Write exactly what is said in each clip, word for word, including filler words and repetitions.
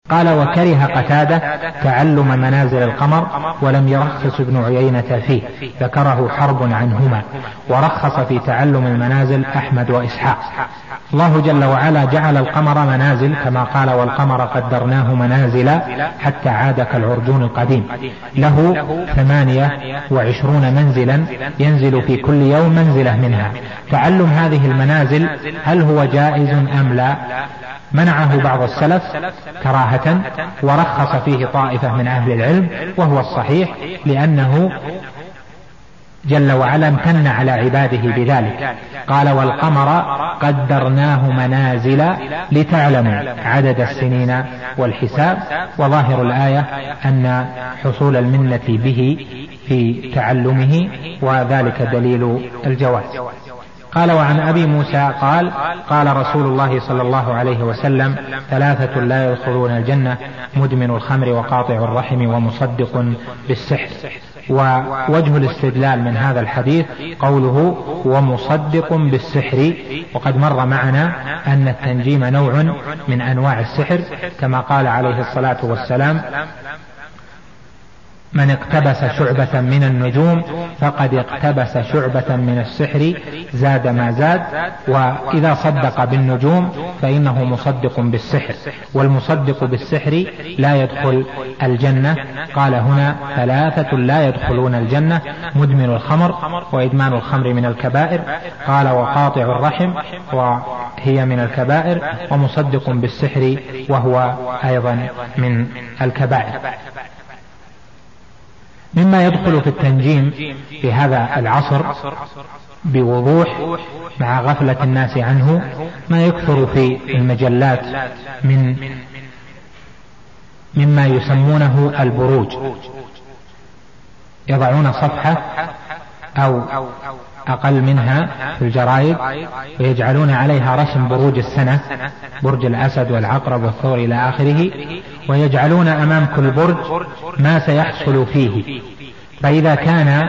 قال: وكره قتادة تعلم منازل القمر ولم يرخص ابن عيينة فيه، ذكره حرب عنهما، ورخص في تعلم المنازل أحمد وإسحاق. الله جل وعلا جعل القمر منازل كما قال: والقمر قدرناه منازل حتى عاد كالعرجون القديم، له ثمانية وعشرون منزلا ينزل في كل يوم منزلة منها. تعلم هذه المنازل هل هو جائز أم لا؟ منعه بعض السلف كراهة، ورخص فيه طائفة من أهل العلم، وهو الصحيح، لأنه جل وعلا امتن على عباده بذلك. قال: والقمر قدرناه منازل لتعلموا عدد السنين والحساب. وظاهر الآية أن حصول المنة به في تعلمه، وذلك دليل الجواز. قال: وعن أبي موسى قال: قال رسول الله صلى الله عليه وسلم: ثلاثة لا يدخلون الجنة: مدمن الخمر وقاطع الرحم ومصدق بالسحر. ووجه الاستدلال من هذا الحديث قوله ومصدق بالسحر، وقد مر معنا أن التنجيم نوع من أنواع السحر، كما قال عليه الصلاة والسلام: من اقتبس شعبة من النجوم فقد اقتبس شعبة من السحر زاد ما زاد. وإذا صدق بالنجوم فإنه مصدق بالسحر، والمصدق بالسحر لا يدخل الجنة. قال هنا: ثلاثة لا يدخلون الجنة: مدمن الخمر، وإدمان الخمر من الكبائر. قال: وقاطع الرحم، وهي من الكبائر، ومصدق بالسحر، وهو أيضا من الكبائر. مما يدخل في التنجيم في هذا العصر بوضوح مع غفلة الناس عنه ما يكثر في المجلات من مما يسمونه البروج. يضعون صفحة أو أقل منها في الجرائد ويجعلون عليها رسم بروج السنة، برج الأسد والعقرب والثور إلى آخره، ويجعلون أمام كل برج ما سيحصل فيه. فإذا كان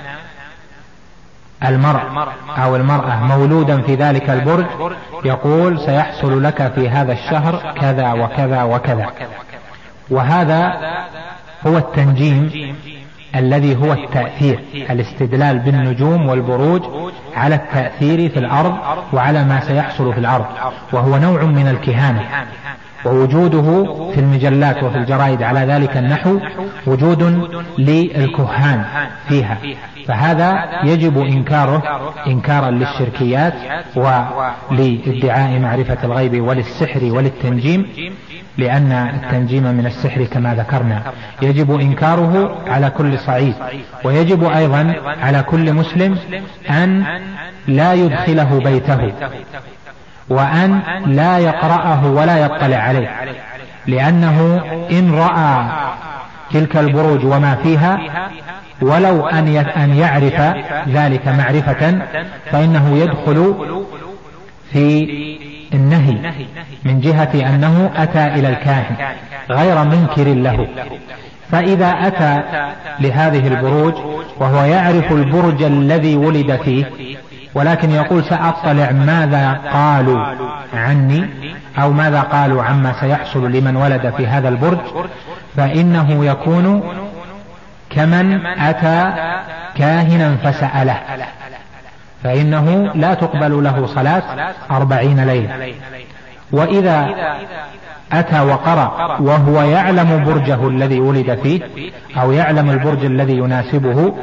المرء أو المرأة مولودا في ذلك البرج يقول: سيحصل لك في هذا الشهر كذا وكذا وكذا. وهذا هو التنجيم الذي هو التأثير، الاستدلال بالنجوم والبروج على التأثير في الأرض وعلى ما سيحصل في الأرض، وهو نوع من الكهانة. ووجوده في المجلات وفي الجرائد على ذلك النحو وجود للكهان فيها، فهذا يجب إنكاره إنكارا للشركيات ولادعاء معرفة الغيب وللسحر وللتنجيم، لأن التنجيم من السحر كما ذكرنا. يجب إنكاره على كل صعيد، ويجب أيضا على كل مسلم أن لا يدخله بيته، وأن لا يقرأه ولا يطلع عليه، لأنه إن رأى تلك البروج وما فيها ولو أن يعرف ذلك معرفة فإنه يدخل في النهي من جهة أنه أتى إلى الكاهن غير منكر له. فإذا أتى لهذه البروج وهو يعرف البرج الذي ولد فيه، ولكن يقول: سأطلع ماذا قالوا عني أو ماذا قالوا عما سيحصل لمن ولد في هذا البرج، فإنه يكون كمن أتى كاهنا فسأله، فإنه لا تقبل له صلاة أربعين ليلة. وإذا أتى وقرأ وهو يعلم برجه الذي ولد فيه أو يعلم البرج الذي يناسبه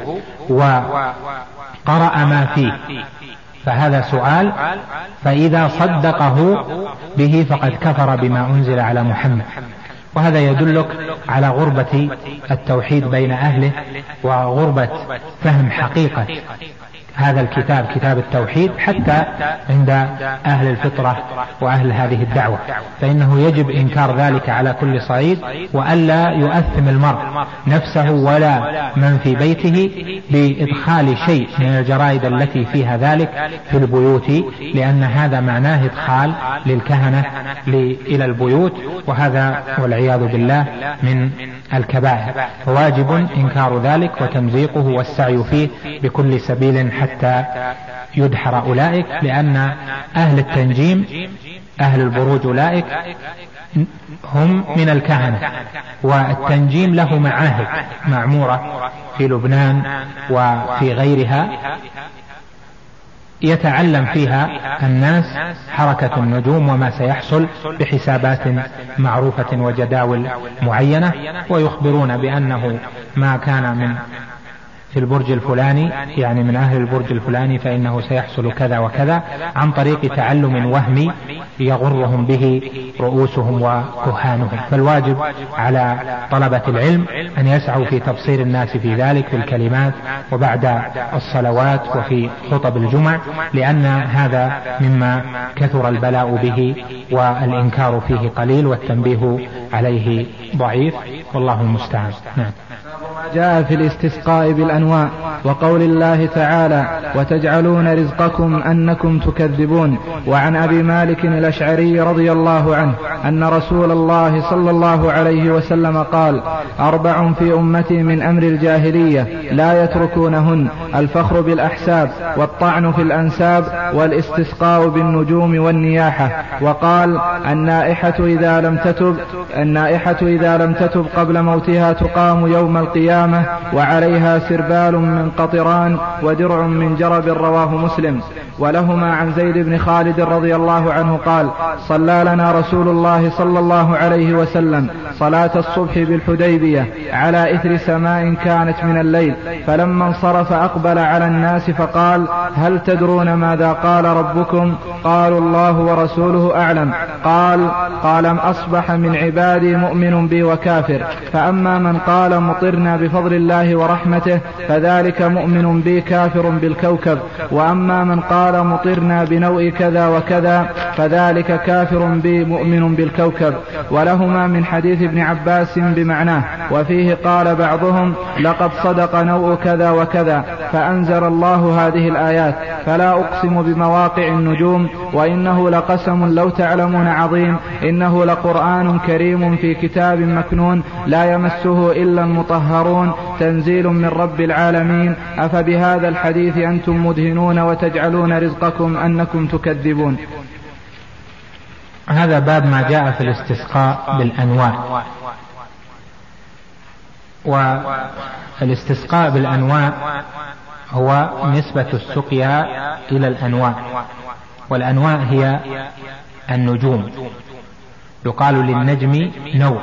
وقرأ ما فيه فهذا سؤال، فإذا صدقه به فقد كفر بما أنزل على محمد. وهذا يدلك على غربة التوحيد بين أهله وغربة فهم حقيقة هذا الكتاب، كتاب التوحيد، حتى عند أهل الفطرة وأهل هذه الدعوة. فإنه يجب إنكار ذلك على كل صعيد، وألا يؤثم المرء نفسه ولا من في بيته بإدخال شيء من الجرائد التي فيها ذلك في البيوت، لأن هذا معناه إدخال للكهنة إلى البيوت، وهذا والعياذ بالله من الكبائر. فواجب إنكار ذلك وتمزيقه والسعي فيه بكل سبيل حتى يدحر أولئك، لأن أهل التنجيم أهل البروج أولئك هم من الكهنة. والتنجيم له معاهد معمورة في لبنان وفي غيرها يتعلم فيها الناس حركة النجوم وما سيحصل بحسابات معروفة وجداول معينة، ويخبرون بأنه ما كان من في البرج الفلاني يعني من أهل البرج الفلاني فإنه سيحصل كذا وكذا، عن طريق تعلم وهمي يغرهم به رؤوسهم وكهانهم. فالواجب على طلبة العلم أن يسعوا في تبصير الناس في ذلك في الكلمات وبعد الصلوات وفي خطب الجمع، لأن هذا مما كثر البلاء به والإنكار فيه قليل والتنبيه عليه ضعيف، والله المستعان. نعم. جاء في الاستسقاء بالأنواع وقول الله تعالى وتجعلون رزقكم أنكم تكذبون. وعن أبي مالك الأشعري رضي الله عنه أن رسول الله صلى الله عليه وسلم قال أربع في أمتي من أمر الجاهلية لا يتركونهن: الفخر بالأحساب، والطعن في الأنساب، والاستسقاء بالنجوم والنياحة. وقال النائحة إذا لم تتب النائحة إذا لم تتب قبل موتها تقام يوم القيامة وعليها سربال من قطران ودرع من جرب، رواه مسلم. ولهما عن زيد بن خالد رضي الله عنه قال صلى لنا رسول الله صلى الله عليه وسلم صلاة الصبح بالحديبية على إثر سماء كانت من الليل، فلما انصرف أقبل على الناس فقال هل تدرون ماذا قال ربكم؟ قالوا الله ورسوله أعلم. قال قال أصبح من عبادي مؤمن بي وكافر، فأما من قال مطرنا بفضل الله ورحمته فذلك مؤمن بي كافر بالكوكب، وأما من قال مطرنا بنوء كذا وكذا فذلك كافر بي مؤمن بالكوكب. ولهما من حديث ابن عباس بمعناه، وفيه قال بعضهم لقد صدق نوء كذا وكذا، فأنزل الله هذه الآيات فلا أقسم بمواقع النجوم وإنه لقسم لو تعلمون عظيم، إنه لقرآن كريم في كتاب مكنون لا يمسه إلا المطهرون، تنزيل من رب العالمين. أفبهذا الحديث أنتم مدهنون وتجعلون رزقكم أنكم تكذبون. هذا باب ما جاء في الاستسقاء بالأنواع. والاستسقاء بالأنواع هو نسبة السقيا إلى الأنواع، والأنواع هي النجوم، يقال للنجم نوع.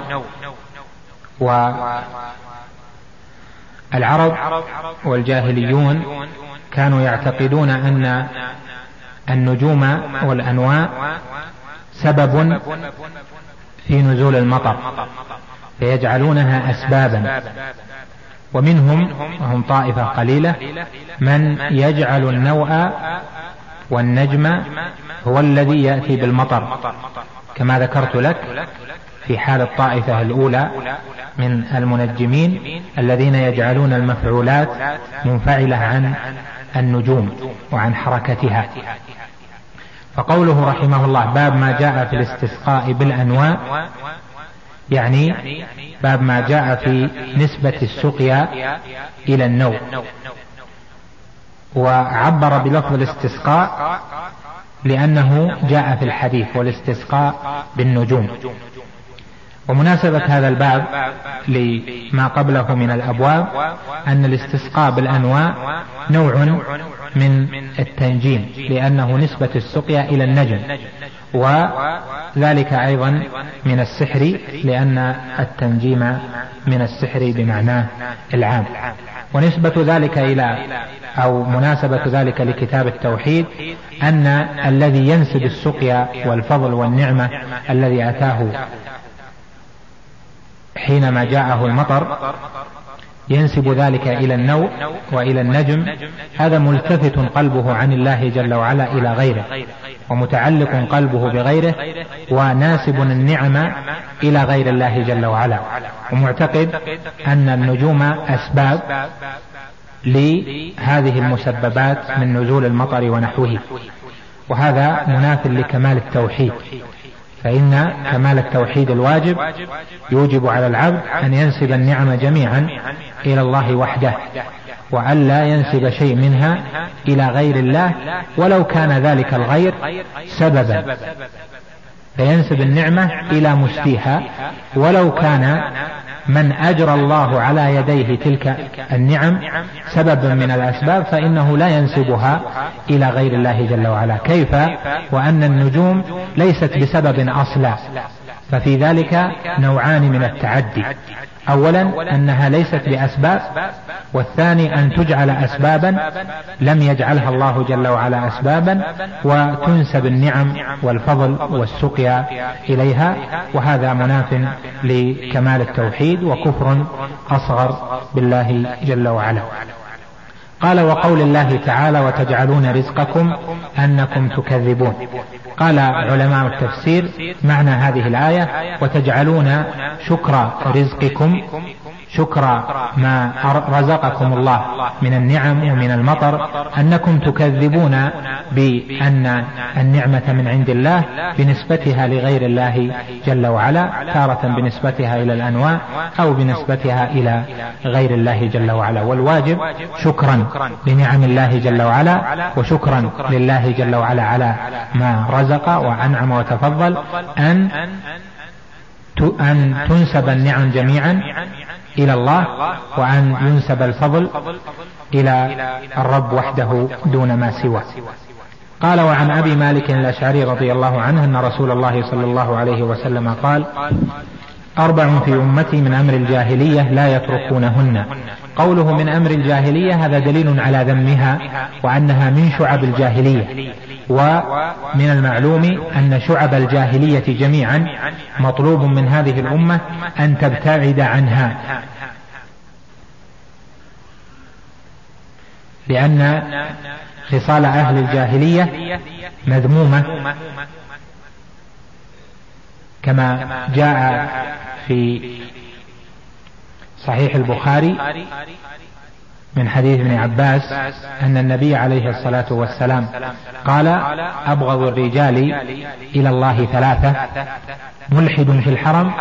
والعرب والجاهليون كانوا يعتقدون أن النجوم والأنواع سبب في نزول المطر فيجعلونها أسبابا، ومنهم وهم طائفة قليلة من يجعل النوء والنجم هو الذي يأتي بالمطر، كما ذكرت لك في حال الطائفة الأولى من المنجمين الذين يجعلون المفعولات منفعلة عن النجوم وعن حركتها. فقوله رحمه الله باب ما جاء في الاستسقاء بالأنواع، يعني باب ما جاء في نسبة السقيا إلى النوء. وعبر بلفظ الاستسقاء لأنه جاء في الحديث والاستسقاء بالنجوم. ومناسبة هذا الباب لما قبله من الأبواب أن الاستسقاء بالأنواع نوع من التنجيم، لأنه نسبة السقيا إلى النجم، وذلك أيضا من السحر، لأن التنجيم من السحر بمعناه العام. ونسبة ذلك إلى أو مناسبة ذلك لكتاب التوحيد أن الذي ينسب السقيا والفضل والنعمة الذي أتاه حينما جاءه المطر ينسب ذلك إلى النوء وإلى النجم، هذا ملتفت قلبه عن الله جل وعلا إلى غيره، ومتعلق قلبه بغيره، وناسب النعم إلى غير الله جل وعلا، ومعتقد أن النجوم أسباب لهذه المسببات من نزول المطر ونحوه. وهذا مناف لكمال التوحيد، فإن كمال التوحيد الواجب يوجب على العبد أن ينسب النعم جميعا إلى الله وحده، وأن لا ينسب شيء منها إلى غير الله ولو كان ذلك الغير سببا. فينسب النعمة إلى مسديها، ولو كان من أجرى الله على يديه تلك النعم سببا من الأسباب فإنه لا ينسبها إلى غير الله جل وعلا. كيف وأن النجوم ليست بسبب أصلا؟ ففي ذلك نوعان من التعدي: أولا أنها ليست بأسباب، والثاني أن تجعل أسبابا لم يجعلها الله جل وعلا أسبابا، وتنسب النعم والفضل والسقيا إليها، وهذا مناف لكمال التوحيد وكفر أصغر بالله جل وعلا. قال: وقول الله تعالى: وتجعلون رزقكم أنكم تكذبون. قال علماء التفسير: معنى هذه الآية وتجعلون شكر رزقكم، شكر ما رزقكم الله من النعم ومن المطر، أنكم تكذبون بأن النعمة من عند الله بنسبتها لغير الله جل وعلا، تارة بنسبتها إلى الأنواع أو بنسبتها إلى غير الله جل وعلا. والواجب شكرا لنعم الله جل وعلا وشكرا لله جل وعلا على ما رزق وأنعم وتفضل أن أن تنسب النعم جميعا إلى الله، وأن ينسب الفضل إلى الرب وحده دون ما سواه. قال: وعن أبي مالك الأشعري رضي الله عنه أن رسول الله صلى الله عليه وسلم قال: أربع في أمتي من أمر الجاهلية لا يتركونهن. قوله من أمر الجاهلية هذا دليل على ذمها وأنها من شعب الجاهلية، ومن المعلوم أن شعب الجاهلية جميعا مطلوب من هذه الأمة أن تبتعد عنها، لأن خصال أهل الجاهلية مذمومة، كما جاء في صحيح البخاري من حديث ابن عباس أن النبي عليه الصلاة والسلام قال: أبغض الرجال إلى الله ثلاثة: ملحد في الحرم،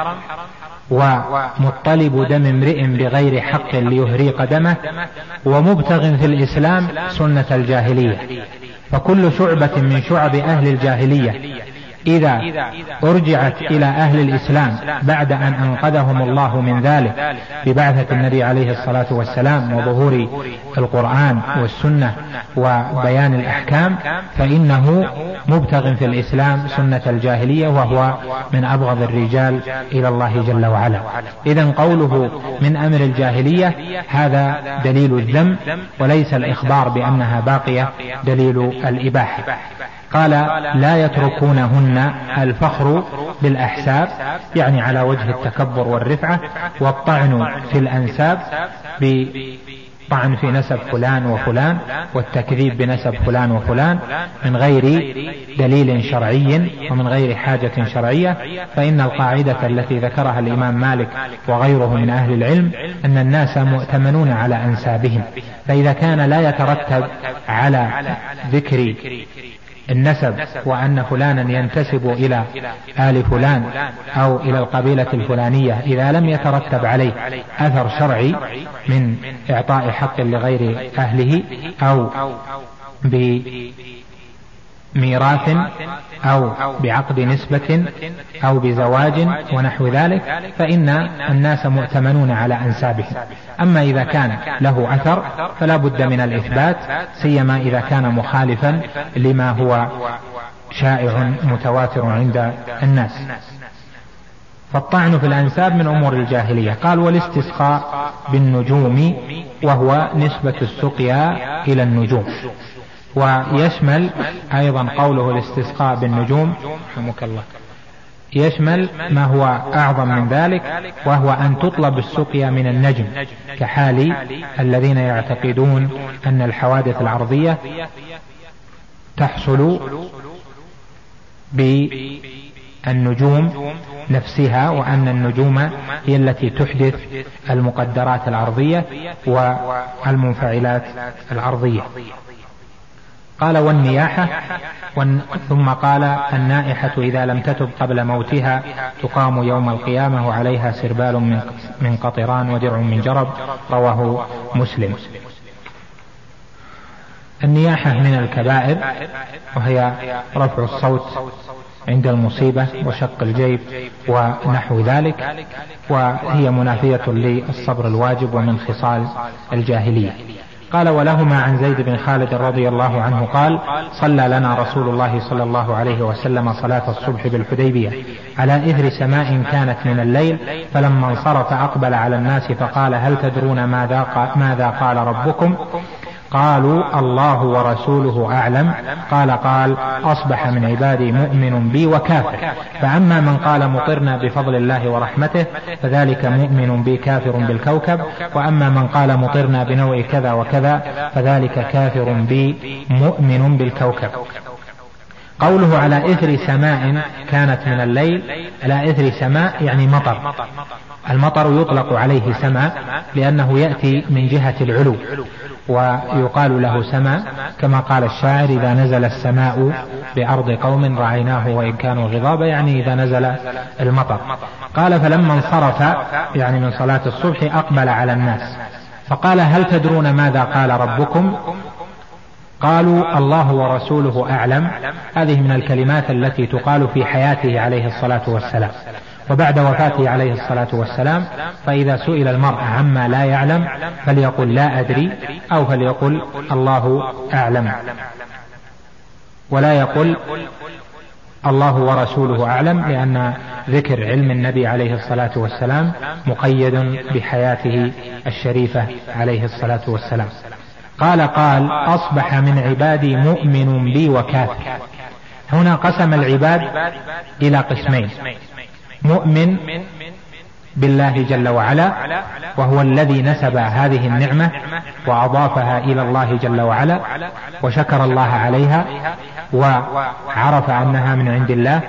ومطلب دم امرئ بغير حق ليهريق دمه، ومبتغ في الإسلام سنة الجاهلية. فكل شعبة من شعب أهل الجاهلية إذا أرجعت إلى أهل الإسلام بعد أن أنقذهم الله من ذلك ببعثة النبي عليه الصلاة والسلام وظهور القرآن والسنة وبيان الأحكام، فإنه مبتغ في الإسلام سنة الجاهلية، وهو من أبغض الرجال إلى الله جل وعلا. إذن قوله من أمر الجاهلية هذا دليل الذم، وليس الإخبار بأنها باقية دليل الإباحة. قال: لا يتركونهن الفخر بالأحساب، يعني على وجه التكبر والرفعة، والطعن في الأنساب بطعن في نسب فلان وفلان، والتكذيب بنسب فلان وفلان من غير دليل شرعي ومن غير حاجة شرعية. فإن القاعدة التي ذكرها الإمام مالك وغيره من أهل العلم أن الناس مؤتمنون على أنسابهم، فإذا كان لا يترتب على ذكر النسب وأن فلانا ينتسب إلى آل فلان أو إلى القبيلة الفلانية، إذا لم يترتب عليه أثر شرعي من إعطاء حق لغير أهله أو بميراث أو بعقد نسبة أو بزواج ونحو ذلك، فإن الناس مؤتمنون على أنسابهم. أما إذا كان له أثر فلا بد من الإثبات، سيما إذا كان مخالفا لما هو شائع متواتر عند الناس. فالطعن في الأنساب من أمور الجاهلية. قال: والاستسقاء بالنجوم، وهو نسبة السقيا إلى النجوم. ويشمل أيضا قوله الاستسقاء بالنجوم رحمك الله يشمل ما هو أعظم من ذلك، وهو أن تطلب السقيا من النجم، كحال الذين يعتقدون أن الحوادث الأرضية تحصل بالنجوم نفسها، وأن النجوم هي التي تحدث المقدرات الأرضية والمنفعلات الأرضية. قال: والنياحة، ثم قال: النائحة إذا لم تتب قبل موتها تقام يوم القيامة وعليها سربال من قطران ودرع من جرب. رواه مسلم. النياحة من الكبائر، وهي رفع الصوت عند المصيبة وشق الجيب ونحو ذلك، وهي منافية للصبر الواجب ومن خصال الجاهلية. قال: ولهما عن زيد بن خالد رضي الله عنه قال: صلى لنا رسول الله صلى الله عليه وسلم صلاة الصبح بالحديبية على إثر سماء كانت من الليل، فلما انصرف أقبل على الناس فقال: هل تدرون ماذا قال ربكم؟ قالوا: الله ورسوله أعلم. قال قال: أصبح من عبادي مؤمن بي وكافر، فأما من قال مطرنا بفضل الله ورحمته فذلك مؤمن بي كافر بالكوكب، وأما من قال مطرنا بنوع كذا وكذا فذلك كافر بي مؤمن بالكوكب. قوله على إثر سماء كانت من الليل، على إثر سماء يعني مطر. المطر يطلق عليه سماء لأنه يأتي من جهة العلو، ويقال له سماء كما قال الشاعر: إذا نزل السماء بأرض قوم رعيناه وإن كانوا غضابا، يعني إذا نزل المطر. قال: فلما انصرف يعني من صلاة الصبح أقبل على الناس فقال: هل تدرون ماذا قال ربكم؟ قالوا: الله ورسوله أعلم. هذه من الكلمات التي تقال في حياته عليه الصلاة والسلام، وبعد وفاته عليه الصلاة والسلام فإذا سئل المرء عما لا يعلم فليقل لا أدري، أو فليقل الله أعلم، ولا يقل الله ورسوله أعلم، لأن ذكر علم النبي عليه الصلاة والسلام مقيد بحياته الشريفة عليه الصلاة والسلام. قال قال: أصبح من عبادي مؤمن بي وكافر. هنا قسم العباد إلى قسمين: مؤمن بالله جل وعلا، وهو الذي نسب هذه النعمة وأضافها إلى الله جل وعلا وشكر الله عليها وعرف أنها من عند الله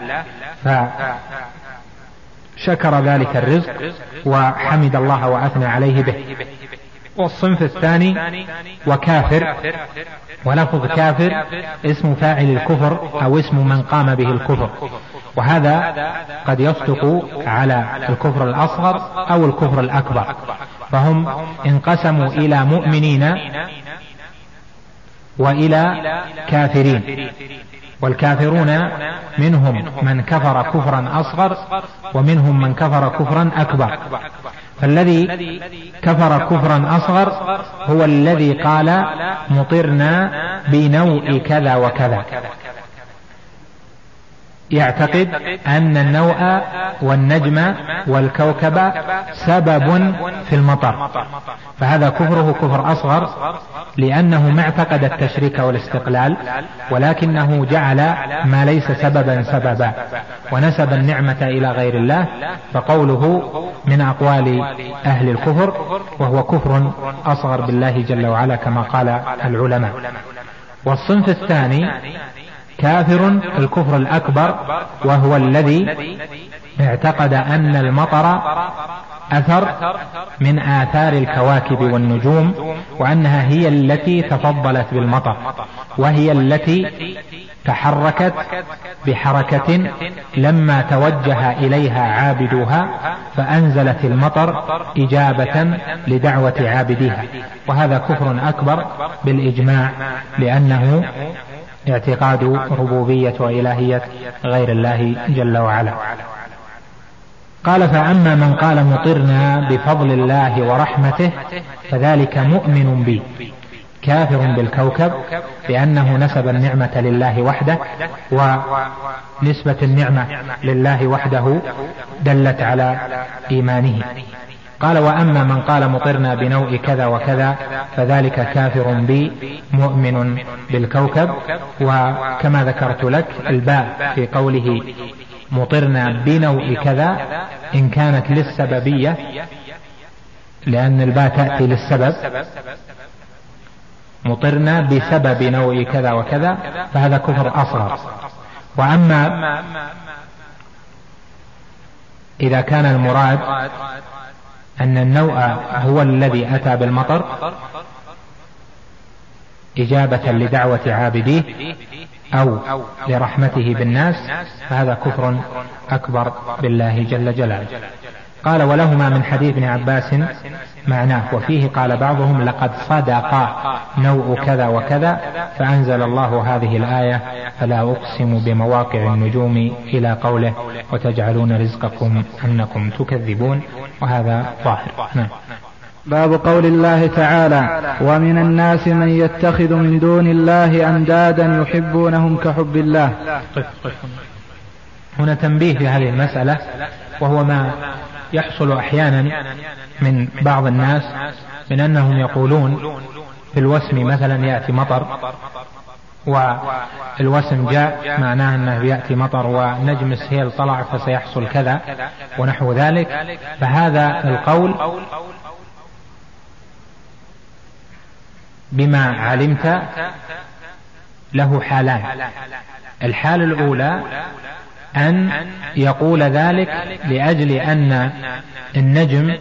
فشكر ذلك الرزق وحمد الله وأثنى عليه به. والصنف الثاني وكافر، ولفظ كافر اسم فاعل الكفر أو اسم من قام به الكفر، وهذا قد يصدق على الكفر الأصغر أو الكفر الأكبر، فهم انقسموا إلى مؤمنين وإلى كافرين. والكافرون منهم من كفر كفرا أصغر ومنهم من كفر كفرا أكبر. فالذي كفر كفرا أصغر هو الذي قال مطرنا بنوء كذا وكذا، يعتقد أن النوء والنجم والكوكب سبب في المطر، فهذا كفره كفر أصغر، لأنه ما اعتقد التشريك والاستقلال، ولكنه جعل ما ليس سببا سببا ونسب النعمة إلى غير الله، فقوله من أقوال أهل الكفر، وهو كفر أصغر بالله جل وعلا كما قال العلماء. والصنف الثاني كافر الكفر الأكبر، وهو الذي اعتقد أن المطر أثر من آثار الكواكب والنجوم، وأنها هي التي تفضلت بالمطر، وهي التي تحركت بحركة لما توجه إليها عابدوها فأنزلت المطر إجابة لدعوة عابديها. وهذا كفر أكبر بالإجماع، لأنه اعتقاد ربوبية وإلهية غير الله جل وعلا. قال: فأما من قال مطرنا بفضل الله ورحمته فذلك مؤمن بي كافر بالكوكب، لأنه نسب النعمة لله وحده، ونسبة النعمة لله وحده دلت على إيمانه. قال: وأما من قال مطرنا بنوء كذا وكذا فذلك كافر بي مؤمن بالكوكب. وكما ذكرت لك الباء في قوله مطرنا بنوء كذا إن كانت للسببية، لأن الباء تأتي للسبب، مطرنا بسبب نوء كذا وكذا فهذا كفر أصغر. وأما إذا كان المراد أن النوء هو الذي أتى بالمطر إجابة لدعوة عابديه أو لرحمته بالناس، فهذا كفر أكبر بالله جل جلاله. قال ولهما من حديث ابن عباس معناه، وفيه قال بعضهم لقد صدق نوء كذا وكذا، فأنزل الله هذه الآية فلا أقسم بمواقع النجوم إلى قوله وتجعلون رزقكم أنكم تكذبون، وهذا ظاهر. نعم. باب قول الله تعالى ومن الناس من يتخذ من دون الله أندادا يحبونهم كحب الله. هنا تنبيه في هذه المسألة، وهو ما يحصل أحيانا من بعض الناس من أنهم يقولون في الوسم مثلا يأتي مطر، والوسم جاء معناه أنه يأتي مطر، ونجم السهيل طلع فسيحصل كذا ونحو ذلك. فهذا القول بما علمت له حالان. الحالة الأولى أن يقول ذلك لأجل أن النجم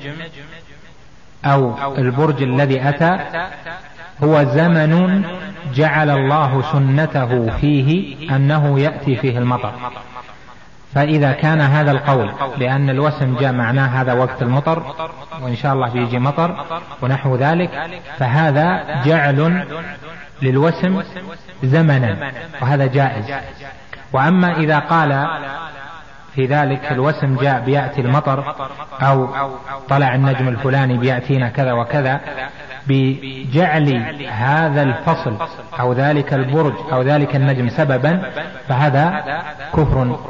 أو البرج الذي أتى هو زمن جعل الله سنته فيه أنه يأتي فيه المطر، فإذا كان هذا القول لأن الوسم جاء معناه هذا وقت المطر وإن شاء الله بيجي مطر ونحو ذلك، فهذا جعل للوسم زمنا، وهذا جائز. وأما إذا قال في ذلك الوسم جاء بيأتي المطر أو طلع النجم الفلاني بيأتينا كذا وكذا، بجعل هذا الفصل أو ذلك البرج أو ذلك النجم سببا، فهذا كفر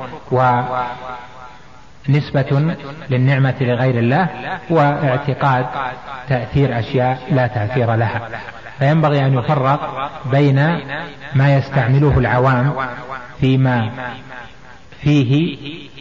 ونسبة للنعمة لغير الله، واعتقاد تأثير أشياء لا تأثير لها. فينبغي أن يفرق بين ما يستعمله العوام فيما فيه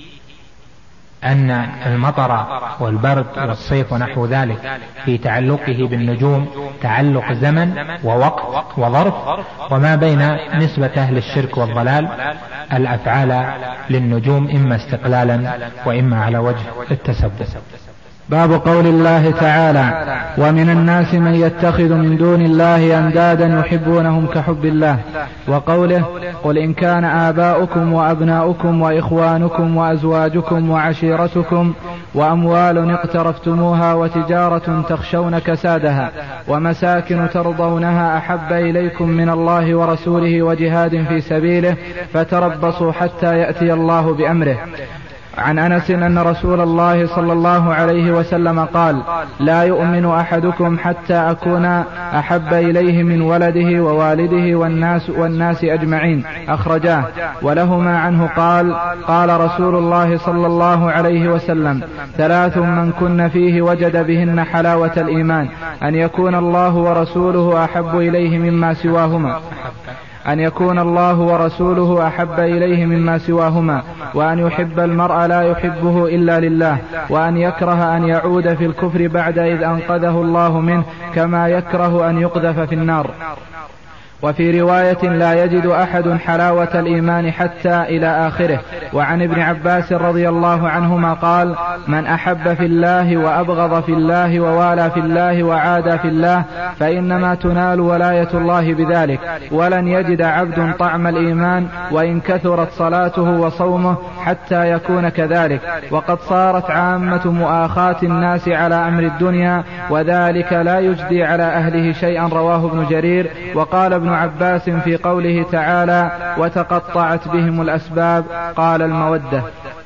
أن المطر والبرد والصيف ونحو ذلك في تعلقه بالنجوم تعلق زمن ووقت وظرف، وما بين نسبة للشرك والضلال الأفعال للنجوم إما استقلالا وإما على وجه التسبب. باب قول الله تعالى ومن الناس من يتخذ من دون الله أندادا يحبونهم كحب الله، وقوله قل إن كان آباؤكم وأبناؤكم وإخوانكم وأزواجكم وعشيرتكم وأموال اقترفتموها وتجارة تخشون كسادها ومساكن ترضونها أحب إليكم من الله ورسوله وجهاد في سبيله فتربصوا حتى يأتي الله بأمره. عن أنس أن رسول الله صلى الله عليه وسلم قال لا يؤمن أحدكم حتى أكون أحب إليه من ولده ووالده والناس, والناس أجمعين، أخرجاه. ولهما عنه قال قال رسول الله صلى الله عليه وسلم ثلاث من كن فيه وجد بهن حلاوة الإيمان، أن يكون الله ورسوله أحب إليه مما سواهما أن يكون الله ورسوله أحب إليه مما سواهما، وأن يحب المرء لا يحبه إلا لله، وأن يكره أن يعود في الكفر بعد إذ أنقذه الله منه كما يكره أن يقذف في النار. وفي رواية لا يجد أحد حلاوة الإيمان حتى إلى آخره. وعن ابن عباس رضي الله عنهما قال من أحب في الله وأبغض في الله ووالى في الله وعادى في الله فإنما تنال ولاية الله بذلك، ولن يجد عبد طعم الإيمان وإن كثرت صلاته وصومه حتى يكون كذلك. وقد صارت عامة مؤاخاة الناس على أمر الدنيا، وذلك لا يجدي على أهله شيئا، رواه ابن جرير. وقال ابن عباس في قوله تعالى وتقطعت بهم الأسباب قال المودة.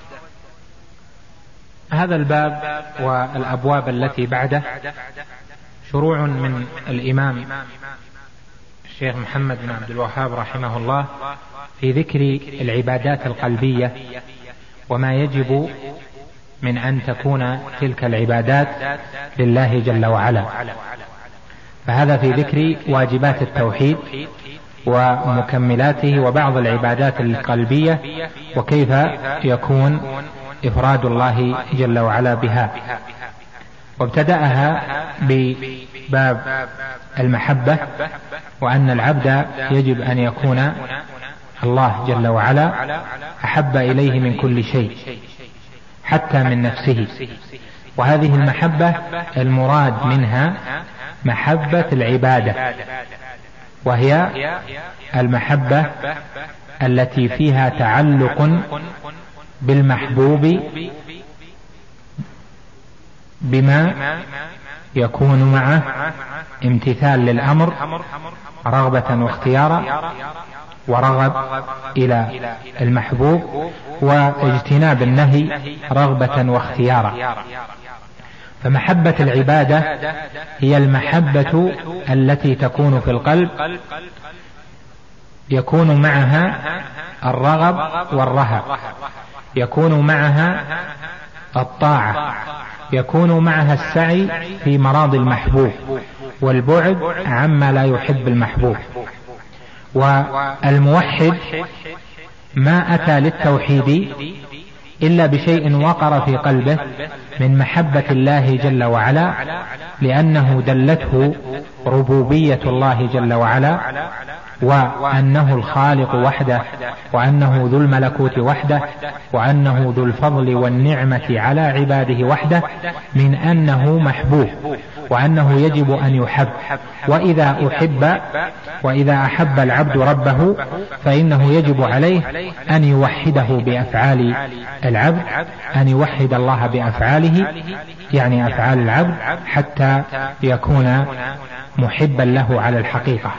هذا الباب والأبواب التي بعده شروع من الإمام الشيخ محمد بن عبد الوهاب رحمه الله في ذكر العبادات القلبية وما يجب من أن تكون تلك العبادات لله جل وعلا. فهذا في ذكر واجبات التوحيد ومكملاته وبعض العبادات القلبية وكيف يكون إفراد الله جل وعلا بها. وابتدأها بباب المحبة، وأن العبد يجب أن يكون الله جل وعلا أحب إليه من كل شيء حتى من نفسه. وهذه المحبة المراد منها محبة العبادة، وهي المحبة التي فيها تعلق بالمحبوب بما يكون معه امتثال للأمر رغبة واختيارا، ورغب إلى المحبوب، واجتناب النهي رغبة واختيارا. فمحبة العبادة هي المحبة التي تكون في القلب يكون معها الرغب والرهب، يكون معها الطاعة، يكون معها السعي في مراضي المحبوب والبعد عما لا يحب المحبوب. والموحد ما أتى للتوحيد إلا بشيء وقر في قلبه من محبة الله جل وعلا، لأنه دلته ربوبية الله جل وعلا، وأنه الخالق وحده، وأنه ذو الملكوت وحده، وأنه ذو الفضل والنعمة على عباده وحده، من أنه محبوب، وأنه يجب أن يحب. وإذا أحب وإذا أحب العبد ربه فإنه يجب عليه أن يوحده بأفعال العبد، أن يوحد الله بأفعاله، يعني أفعال العبد، حتى يكون محبا له على الحقيقة.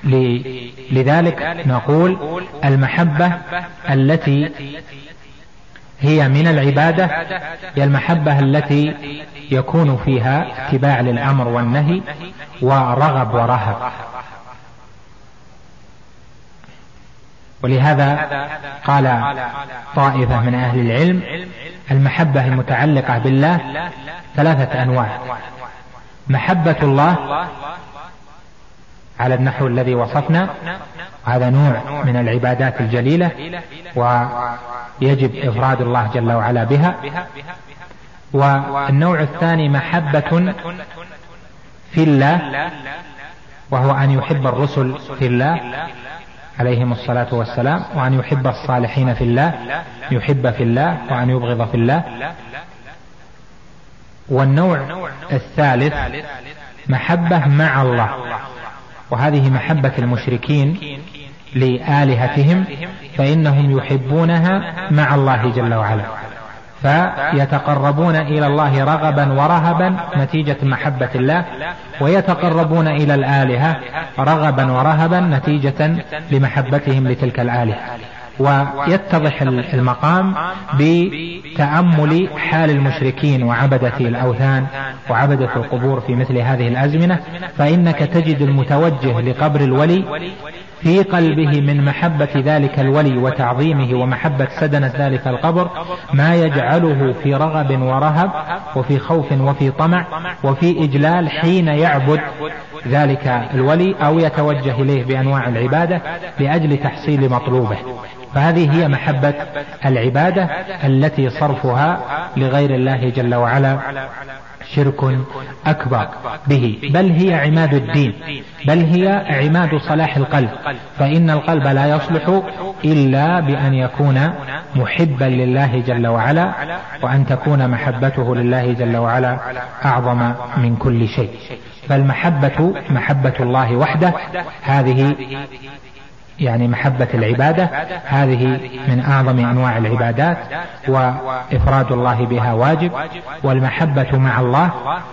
لذلك نقول المحبة التي هي من العبادة هي المحبة التي يكون فيها اتباع للأمر والنهي ورغب ورهب. ولهذا قال طائفة من أهل العلم المحبة المتعلقة بالله ثلاثة أنواع: محبة الله على النحو الذي وصفنا، هذا نوع من العبادات الجليلة ويجب إفراد الله جل وعلا بها. والنوع الثاني محبة في الله، وهو أن يحب الرسل في الله عليهم الصلاة والسلام، وأن يحب الصالحين في الله، يحب في الله، وأن يبغض في الله. والنوع الثالث محبة مع الله، وهذه محبة المشركين لآلهتهم، فإنهم يحبونها مع الله جل وعلا، فيتقربون إلى الله رغبا ورهبا نتيجة محبة الله، ويتقربون إلى الآلهة رغبا ورهبا نتيجة لمحبتهم لتلك الآلهة. ويتضح المقام بتأمل حال المشركين وعبدة الأوثان وعبدة القبور في مثل هذه الأزمنة، فإنك تجد المتوجه لقبر الولي في قلبه من محبة ذلك الولي وتعظيمه ومحبة سدنة ذلك القبر ما يجعله في رغب ورهب وفي خوف وفي طمع وفي إجلال حين يعبد ذلك الولي أو يتوجه إليه بأنواع العبادة لأجل تحصيل مطلوبه. فهذه هي محبة العبادة التي صرفها لغير الله جل وعلا شرك أكبر به، بل هي عماد الدين، بل هي عماد صلاح القلب. فإن القلب لا يصلح إلا بأن يكون محبا لله جل وعلا، وأن تكون محبته لله جل وعلا أعظم من كل شيء. فالمحبة محبة الله وحده، هذه يعني محبة العبادة، هذه من أعظم أنواع العبادات، وإفراد الله بها واجب. والمحبة مع الله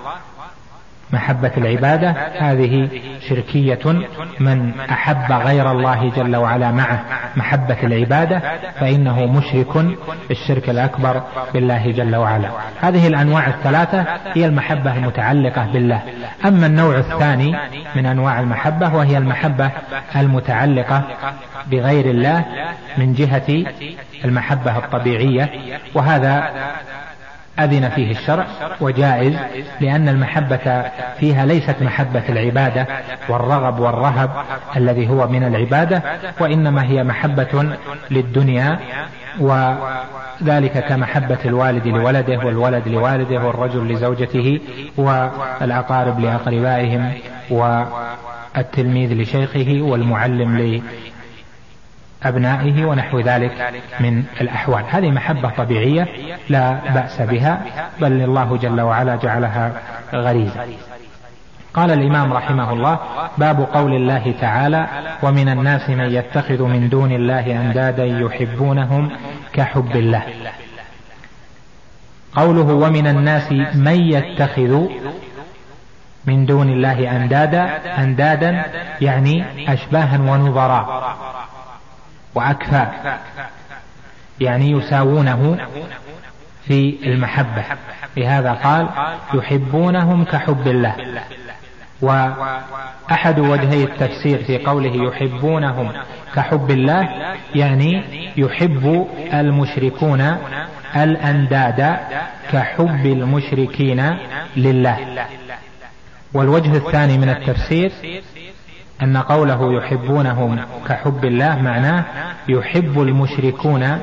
محبة العبادة هذه شركية، من أحب غير الله جل وعلا معه محبة العبادة فإنه مشرك الشرك الأكبر بالله جل وعلا. هذه الأنواع الثلاثة هي المحبة المتعلقة بالله. أما النوع الثاني من أنواع المحبة وهي المحبة المتعلقة بغير الله من جهة المحبة الطبيعية، وهذا أذن فيه الشرع وجائز، لأن المحبة فيها ليست محبة العبادة والرغب والرهب الذي هو من العبادة، وإنما هي محبة للدنيا، وذلك كمحبة الوالد لولده والولد لوالده والرجل لزوجته والأقارب لأقربائهم والتلميذ لشيخه والمعلم أبنائه ونحو ذلك من الأحوال. هذه محبة طبيعية لا بأس بها، بل الله جل وعلا جعلها غريزة. قال الإمام رحمه الله: باب قول الله تعالى: ومن الناس من يتخذ من دون الله أندادا يحبونهم كحب الله. قوله ومن الناس من يتخذ من دون الله أندادا أندادا يعني أشباها ونظراء وأكفاء، يعني يساوونه في المحبة. لهذا قال يحبونهم كحب الله. وأحد وجهي التفسير في قوله يحبونهم كحب الله يعني يحب المشركون الأنداد كحب المشركين لله. والوجه الثاني من التفسير أن قوله يحبونهم كحب الله معناه يحب المشركون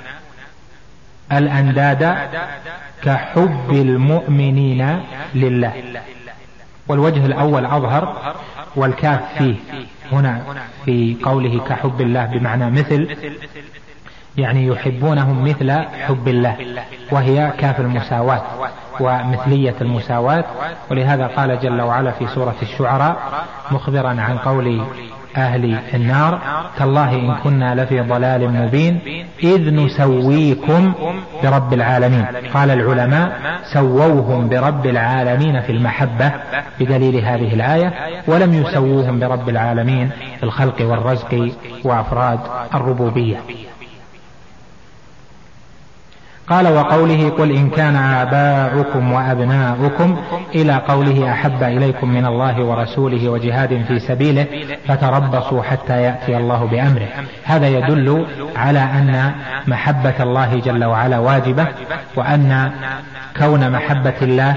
الأنداد كحب المؤمنين لله. والوجه الأول أظهر، والكاف فيه هنا في قوله كحب الله بمعنى مثل، يعني يحبونهم مثل حب الله، وهي كاف المساواة ومثلية المساواة. ولهذا قال جل وعلا في سورة الشعراء مخبرا عن قول أهل النار تالله إن كنا لفي ضلال مبين إذ نسويكم برب العالمين. قال العلماء سووهم برب العالمين في المحبة بدليل هذه الآية، ولم يسووهم برب العالمين في الخلق والرزق وأفراد الربوبية. قال وقوله قل إن كان آباؤكم وأبناؤكم إلى قوله أحب إليكم من الله ورسوله وجهاد في سبيله فتربصوا حتى يأتي الله بأمره. هذا يدل على أن محبة الله جل وعلا واجبة، وأن كون محبة الله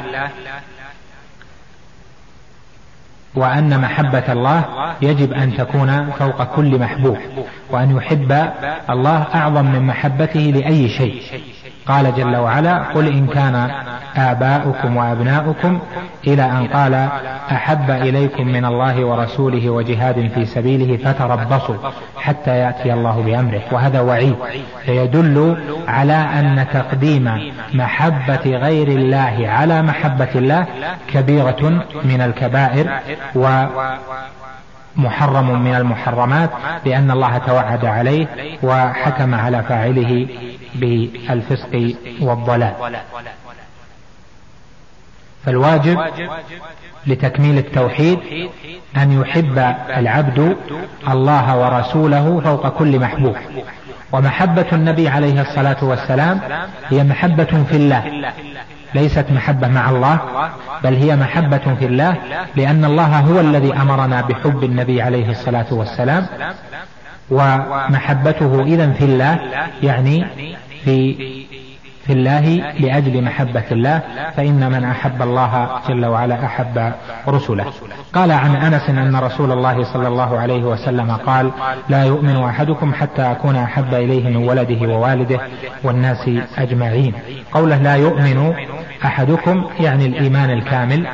وأن محبة الله يجب أن تكون فوق كل محبوب، وأن يحب الله أعظم من محبته لأي شيء. قال جل وعلا قل إن كان آباؤكم وأبناؤكم إلى أن قال أحب إليكم من الله ورسوله وجهاد في سبيله فتربصوا حتى يأتي الله بأمره. وهذا وعيد فيدل على أن تقديم محبة غير الله على محبة الله كبيرة من الكبائر ومحرم من المحرمات، لأن الله توعد عليه وحكم على فاعله بالفسق والضلال. فالواجب لتكميل التوحيد أن يحب العبد الله ورسوله فوق كل محبوب. ومحبة النبي عليه الصلاة والسلام هي محبة في الله، ليست محبة مع الله، بل هي محبة في الله، لأن الله هو الذي أمرنا بحب النبي عليه الصلاة والسلام. ومحبته إذن في الله يعني في في الله لأجل محبة الله، فإن من أحب الله جل وعلا أحب رسله. قال عن أنس أن رسول الله صلى الله عليه وسلم قال لا يؤمن أحدكم حتى أكون أحب إليه من ولده ووالده والناس أجمعين. قوله لا يؤمن أحدكم يعني الإيمان الكامل،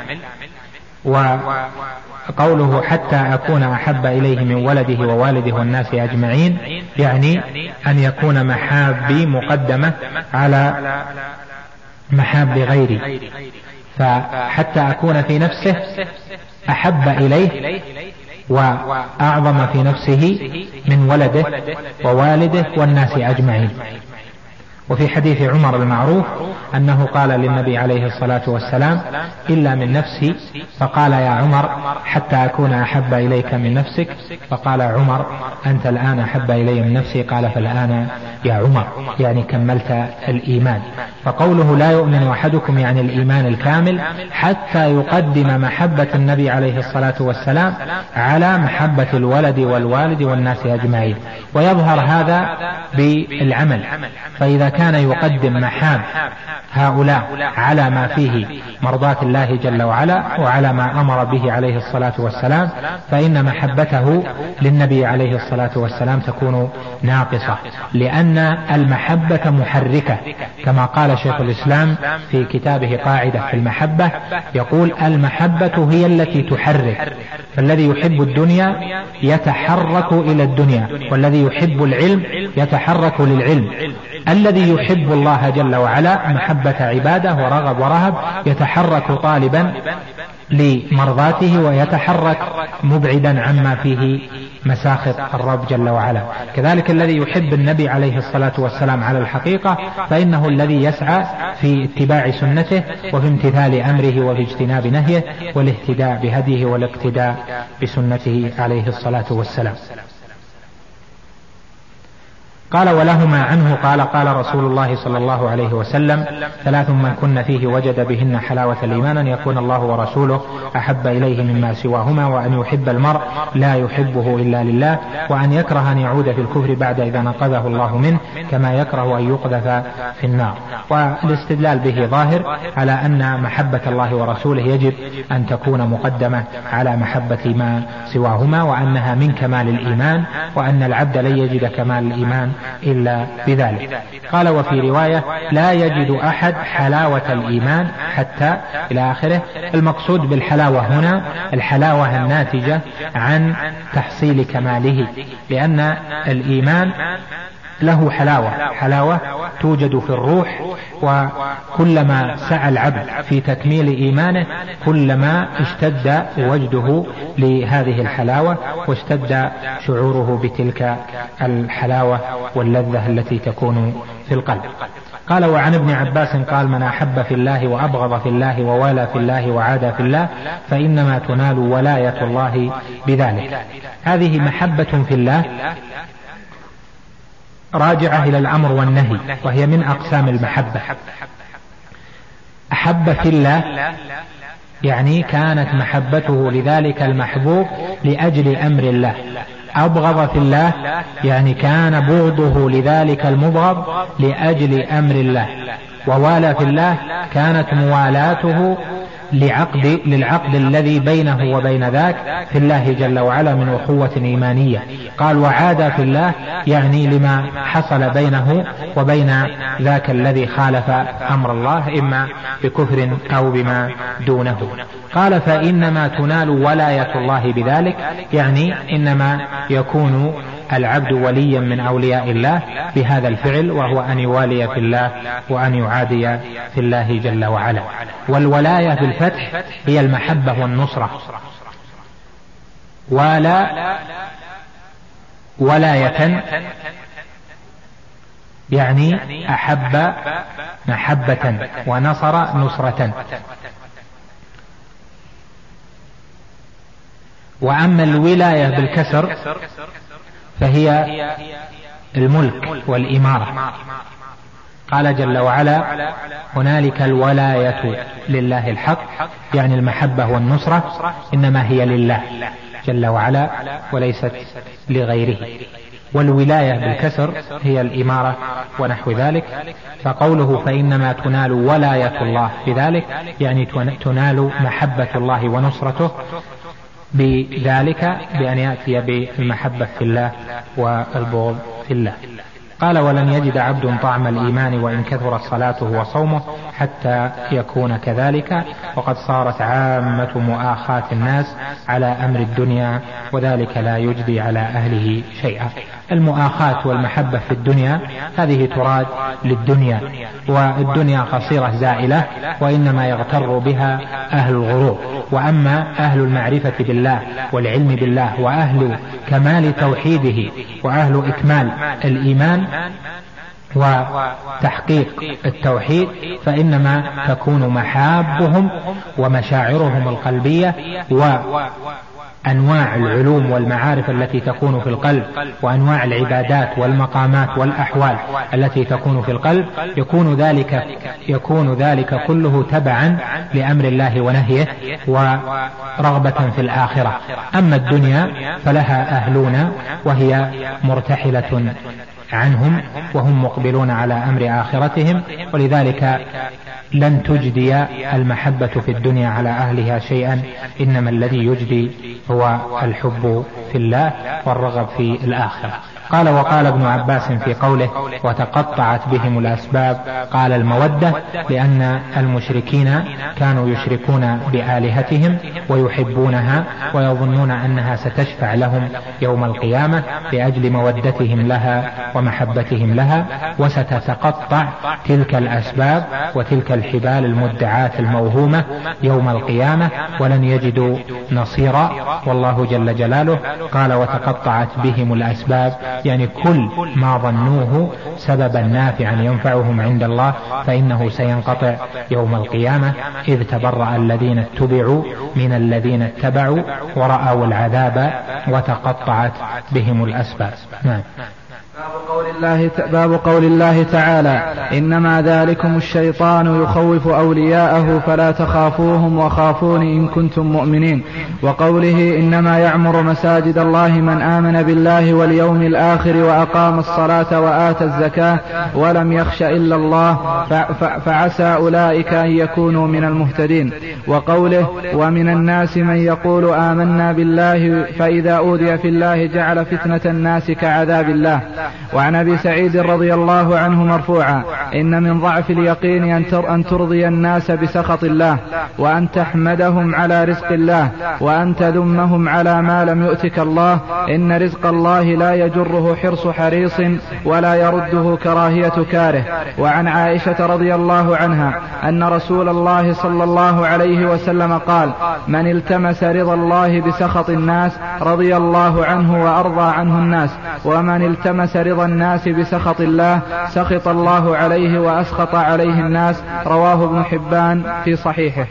وقوله حتى أكون أحب إليه من ولده ووالده والناس أجمعين يعني أن يكون محابي مقدمة على محاب غيري، فحتى أكون في نفسه أحب إليه وأعظم في نفسه من ولده ووالده والناس أجمعين. وفي حديث عمر المعروف أنه قال للنبي عليه الصلاة والسلام إلا من نفسي، فقال يا عمر حتى أكون أحب إليك من نفسك، فقال عمر أنت الآن أحب إلي من نفسي، قال فالآن يا عمر يعني كملت الإيمان. فقوله لا يؤمن أحدكم يعني الإيمان الكامل حتى يقدم محبة النبي عليه الصلاة والسلام على محبة الولد والوالد والناس أجمعين. ويظهر هذا بالعمل، فإذا كان يقدم محاب هؤلاء على ما فيه مرضاة الله جل وعلا وعلى ما أمر به عليه الصلاة والسلام، فإن محبته للنبي عليه الصلاة والسلام تكون ناقصة، لأن المحبة محركة، كما قال شيخ الإسلام في كتابه قاعدة في المحبة يقول المحبة هي التي تحرك، فالذي يحب الدنيا يتحرك إلى الدنيا، والذي يحب العلم يتحرك للعلم. الذي يحب الله جل وعلا محبة عباده ورغب ورهب يتحرك طالبا لمرضاته ويتحرك مبعدا عما فيه مساخط الرب جل وعلا. كذلك الذي يحب النبي عليه الصلاة والسلام على الحقيقة فإنه الذي يسعى في اتباع سنته وفي امتثال أمره وفي اجتناب نهيه والاهتداء بهديه والاقتداء بسنته عليه الصلاة والسلام. قال ولهما عنه قال قال رسول الله صلى الله عليه وسلم ثلاث من كن فيه وجد بهن حلاوة الإيمان أن يكون الله ورسوله أحب إليه مما سواهما وأن يحب المرء لا يحبه إلا لله وأن يكره أن يعود في الكفر بعد إذا نقذه الله منه كما يكره أن يقذف في النار. والاستدلال به ظاهر على أن محبة الله ورسوله يجب أن تكون مقدمة على محبة ما سواهما وأنها من كمال الإيمان وأن العبد لن يجد كمال الإيمان إلا بذلك. قال وفي رواية لا يجد أحد حلاوة الإيمان حتى إلى آخره. المقصود بالحلاوة هنا الحلاوة الناتجة عن تحصيل كماله، لأن الإيمان له حلاوة حلاوة توجد في الروح، وكلما سعى العبد في تكميل إيمانه كلما اشتد وجده لهذه الحلاوة واشتد شعوره بتلك الحلاوة واللذة التي تكون في القلب. قال وعن ابن عباس قال من أحب في الله وأبغض في الله ووالى في الله وعادى في الله فإنما تنال ولاية الله بذلك. هذه محبة في الله راجعة إلى الأمر والنهي، وهي من أقسام المحبة. أحب في الله يعني كانت محبته لذلك المحبوب لأجل أمر الله. أبغض في الله يعني كان بغضه لذلك المبغض لأجل أمر الله. ووالى في الله كانت موالاته لعقد للعقد الذي بينه وبين ذاك في الله جل وعلا من أخوة إيمانية. قال وعاد في الله يعني لما حصل بينه وبين ذاك الذي خالف أمر الله إما بكفر أو بما دونه. قال فإنما تنال ولاية الله بذلك يعني إنما يكون العبد وليا من أولياء الله بهذا الفعل، وهو أن يوالي في الله وأن يعادي في الله جل وعلا. والولاية بالفتح هي المحبة والنصرة. ولا ولاية يعني أحب محبة ونصر نصرة. وأما الولاية بالكسر فهي الملك والإمارة. قال جل وعلا هنالك الولاية لله الحق يعني المحبة والنصرة إنما هي لله جل وعلا وليست لغيره. والولاية بالكسر هي الإمارة ونحو ذلك. فقوله فإنما تنال ولاية الله بذلك يعني تنال محبة الله ونصرته بذلك بأن يأتي بالمحبة في الله والبغض في الله. قال ولن يجد عبد طعم الإيمان وإن كثرت صلاته وصومه حتى يكون كذلك. وقد صارت عامة مؤاخاة الناس على أمر الدنيا وذلك لا يجدي على أهله شيئا. المؤاخاة والمحبة في الدنيا هذه تراد للدنيا، والدنيا قصيرة زائلة وإنما يغتر بها أهل الغرور. وأما أهل المعرفة بالله والعلم بالله وأهل كمال توحيده وأهل إكمال الإيمان وتحقيق التوحيد فإنما تكون محابهم ومشاعرهم القلبية وأنواع العلوم والمعارف التي تكون في القلب وأنواع العبادات والمقامات والأحوال التي تكون في القلب يكون ذلك يكون ذلك كله تبعا لأمر الله ونهيه ورغبة في الآخرة. أما الدنيا فلها أهلون وهي مرتحلة عنهم وهم مقبلون على أمر آخرتهم، ولذلك لن تجدي المحبة في الدنيا على أهلها شيئا، إنما الذي يجدي هو الحب في الله والرغب في الآخرة. قال وقال ابن عباس في قوله وتقطعت بهم الأسباب، قال المودة لأن المشركين كانوا يشركون بآلهتهم ويحبونها ويظنون أنها ستشفع لهم يوم القيامة لأجل مودتهم لها ومحبتهم لها، وستتقطع تلك الأسباب وتلك الحبال المدعاة الموهومة يوم القيامة ولن يجدوا نصيرا، والله جل جلاله قال وتقطعت بهم الأسباب، يعني كل ما ظنوه سببا نافعا ينفعهم عند الله فإنه سينقطع يوم القيامة، إذ تبرأ الذين اتبعوا من الذين اتبعوا ورأوا العذاب وتقطعت بهم الأسباب. نعم. باب قول الله باب قول الله تعالى إنما ذلكم الشيطان يخوف أولياءه فلا تخافوهم وخافون إن كنتم مؤمنين، وقوله إنما يعمر مساجد الله من آمن بالله واليوم الآخر وأقام الصلاة وآتى الزكاة ولم يخش إلا الله فعسى أولئك أن يكونوا من المهتدين، وقوله ومن الناس من يقول آمنا بالله فإذا أوذي في الله جعل فتنة الناس كعذاب الله. وعن أبي سعيد رضي الله عنه مرفوعا إن من ضعف اليقين أن ترضي الناس بسخط الله، وأن تحمدهم على رزق الله، وأن تذمهم على ما لم يؤتك الله، إن رزق الله لا يجره حرص حريص ولا يرده كراهية كاره. وعن عائشة رضي الله عنها أن رسول الله صلى الله عليه وسلم قال من التمس رضا الله بسخط الناس رضي الله عنه وأرضى عنه الناس، ومن التمس رضا الناس بسخط الله سخط الله عليه وأسخط عليه الناس. رواه ابن حبان في صحيحه.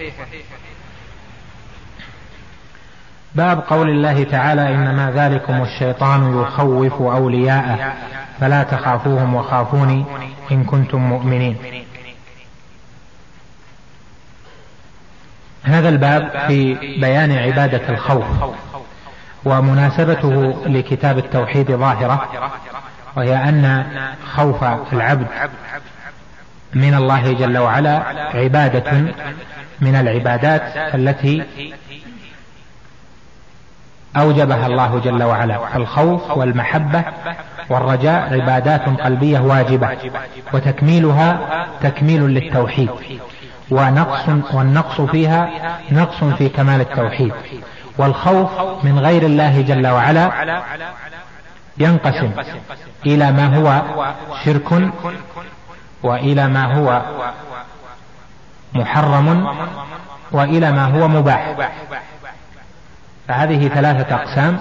باب قول الله تعالى إنما ذلكم الشيطان يخوف أولياءه فلا تخافوهم وخافوني إن كنتم مؤمنين. هذا الباب في بيان عبادة الخوف، ومناسبته لكتاب التوحيد ظاهرة، وهي أن خوف العبد من الله جل وعلا عبادة من العبادات التي أوجبها الله جل وعلا. الخوف والمحبة والرجاء عبادات قلبية واجبة، وتكميلها تكميل للتوحيد، ونقص والنقص فيها نقص في كمال التوحيد. والخوف من غير الله جل وعلا ينقسم إلى ما هو شرك، وإلى ما هو محرم، وإلى ما هو مباح، فهذه ثلاثة أقسام.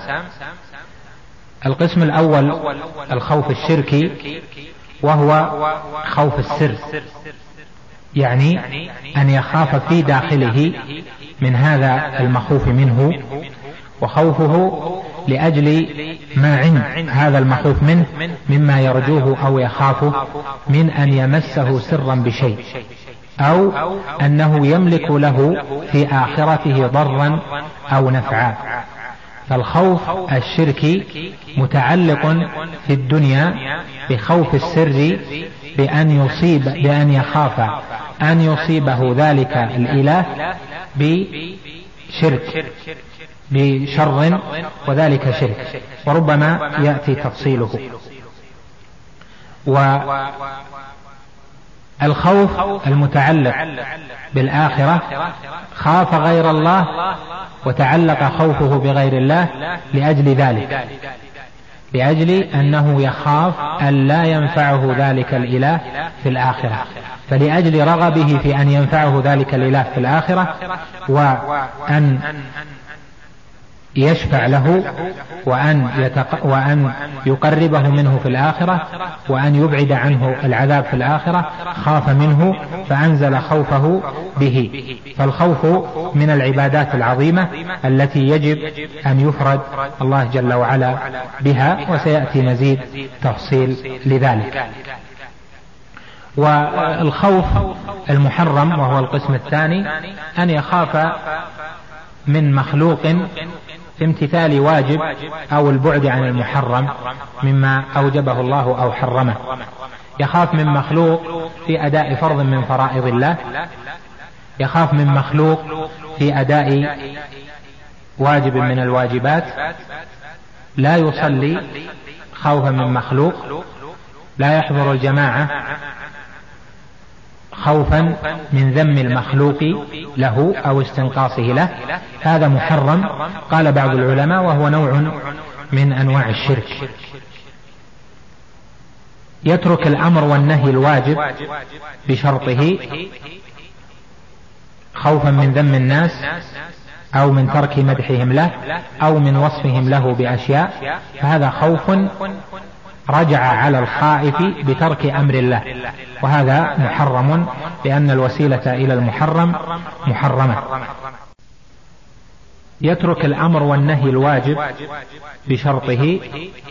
القسم الأول الخوف الشركي، وهو خوف السر، يعني أن يخاف في داخله من هذا المخوف منه، وخوفه لأجل ما عند هذا المخوف منه مما يرجوه أو يخافه من أن يمسه سرا بشيء، أو أنه يملك له في آخرته ضرا أو نفعا. فالخوف الشركي متعلق في الدنيا بخوف السر بأن يصيب بأن يخاف أن يصيبه ذلك الإله بشرك بشر، وذلك شرك، وربما يأتي تفصيله. والخوف المتعلق بالآخرة خاف غير الله وتعلق خوفه بغير الله لأجل ذلك، لأجل أنه يخاف أن لا ينفعه ذلك الإله في الآخرة، فلأجل رغبه في أن ينفعه ذلك الإله في الآخرة وأن يشفع له وأن, يتق... وأن يقربه منه في الآخرة وأن يبعد عنه العذاب في الآخرة، خاف منه فأنزل خوفه به. فالخوف من العبادات العظيمة التي يجب أن يفرد الله جل وعلا بها، وسيأتي مزيد تفصيل لذلك. والخوف المحرم وهو القسم الثاني أن يخاف من مخلوق امتثال واجب أو البعد عن المحرم مما أوجبه الله أو حرمه. يخاف من مخلوق في أداء فرض من فرائض الله، يخاف من مخلوق في أداء واجب من الواجبات، لا يصلي خوفا من مخلوق، لا يحضر الجماعة خوفا من ذم المخلوق له أو استنقاصه له، هذا محرم قال بعض العلماء، وهو نوع من أنواع الشرك. يترك الأمر والنهي الواجب بشرطه خوفا من ذم الناس أو من ترك مدحهم له أو من وصفهم له بأشياء، فهذا خوف رجع على الخائف بترك أمر الله، وهذا محرم لأن الوسيلة إلى المحرم محرمة. يترك الأمر والنهي الواجب بشرطه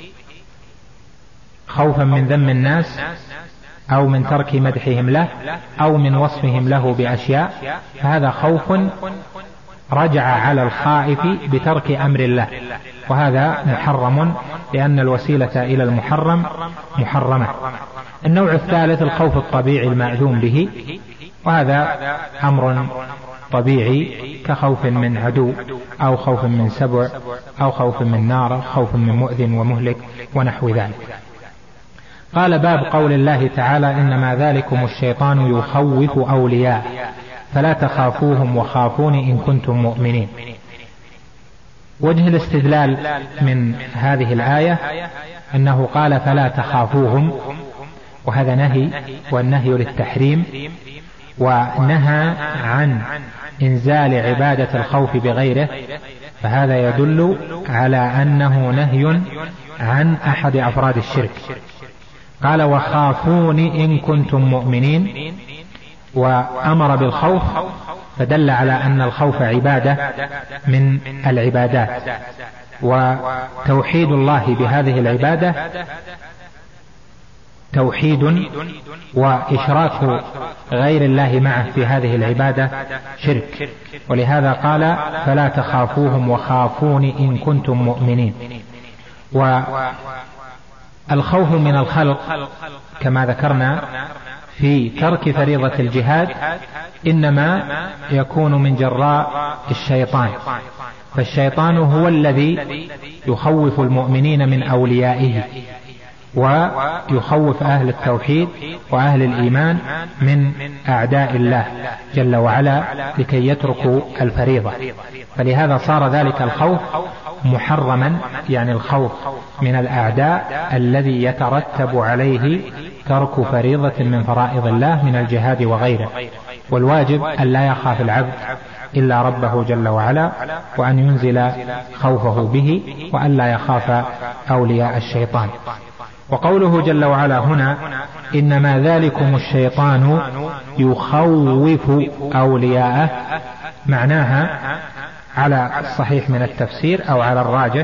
خوفا من ذم الناس أو من ترك مدحهم له أو من وصفهم له بأشياء، فهذا خوف رجع على الخائف بترك أمر الله، وهذا محرم لأن الوسيلة إلى المحرم محرمة. النوع الثالث الخوف الطبيعي المأذون به، وهذا أمر طبيعي كخوف من عدو أو خوف من سبع أو خوف من نار أو خوف من مؤذن ومهلك ونحو ذلك. قال باب قول الله تعالى إنما ذلكم الشيطان يخوف أولياء فلا تخافوهم وخافون إن كنتم مؤمنين. وجه الاستدلال من هذه الآية أنه قال فلا تخافوهم، وهذا نهي، والنهي للتحريم، ونهى عن إنزال عبادة الخوف بغيره، فهذا يدل على أنه نهي عن أحد أفراد الشرك. قال وخافون إن كنتم مؤمنين، وأمر بالخوف، فدل على أن الخوف عبادة من العبادات، وتوحيد الله بهذه العبادة توحيد، وإشراك غير الله معه في هذه العبادة شرك، ولهذا قال فلا تخافوهم وخافون إن كنتم مؤمنين. والخوف من الخلق كما ذكرنا في ترك فريضة الجهاد إنما يكون من جراء الشيطان، فالشيطان هو الذي يخوف المؤمنين من أوليائه، ويخوف أهل التوحيد وأهل الإيمان من أعداء الله جل وعلا لكي يتركوا الفريضة، فلهذا صار ذلك الخوف محرما، يعني الخوف من الأعداء الذي يترتب عليه ترك فريضة من فرائض الله من الجهاد وغيره. والواجب أن لا يخاف العبد إلا ربه جل وعلا، وأن ينزل خوفه به، وأن لا يخاف أولياء الشيطان. وقوله جل وعلا هنا إنما ذلكم الشيطان يخوف أولياءه، معناها على الصحيح من التفسير أو على الراجح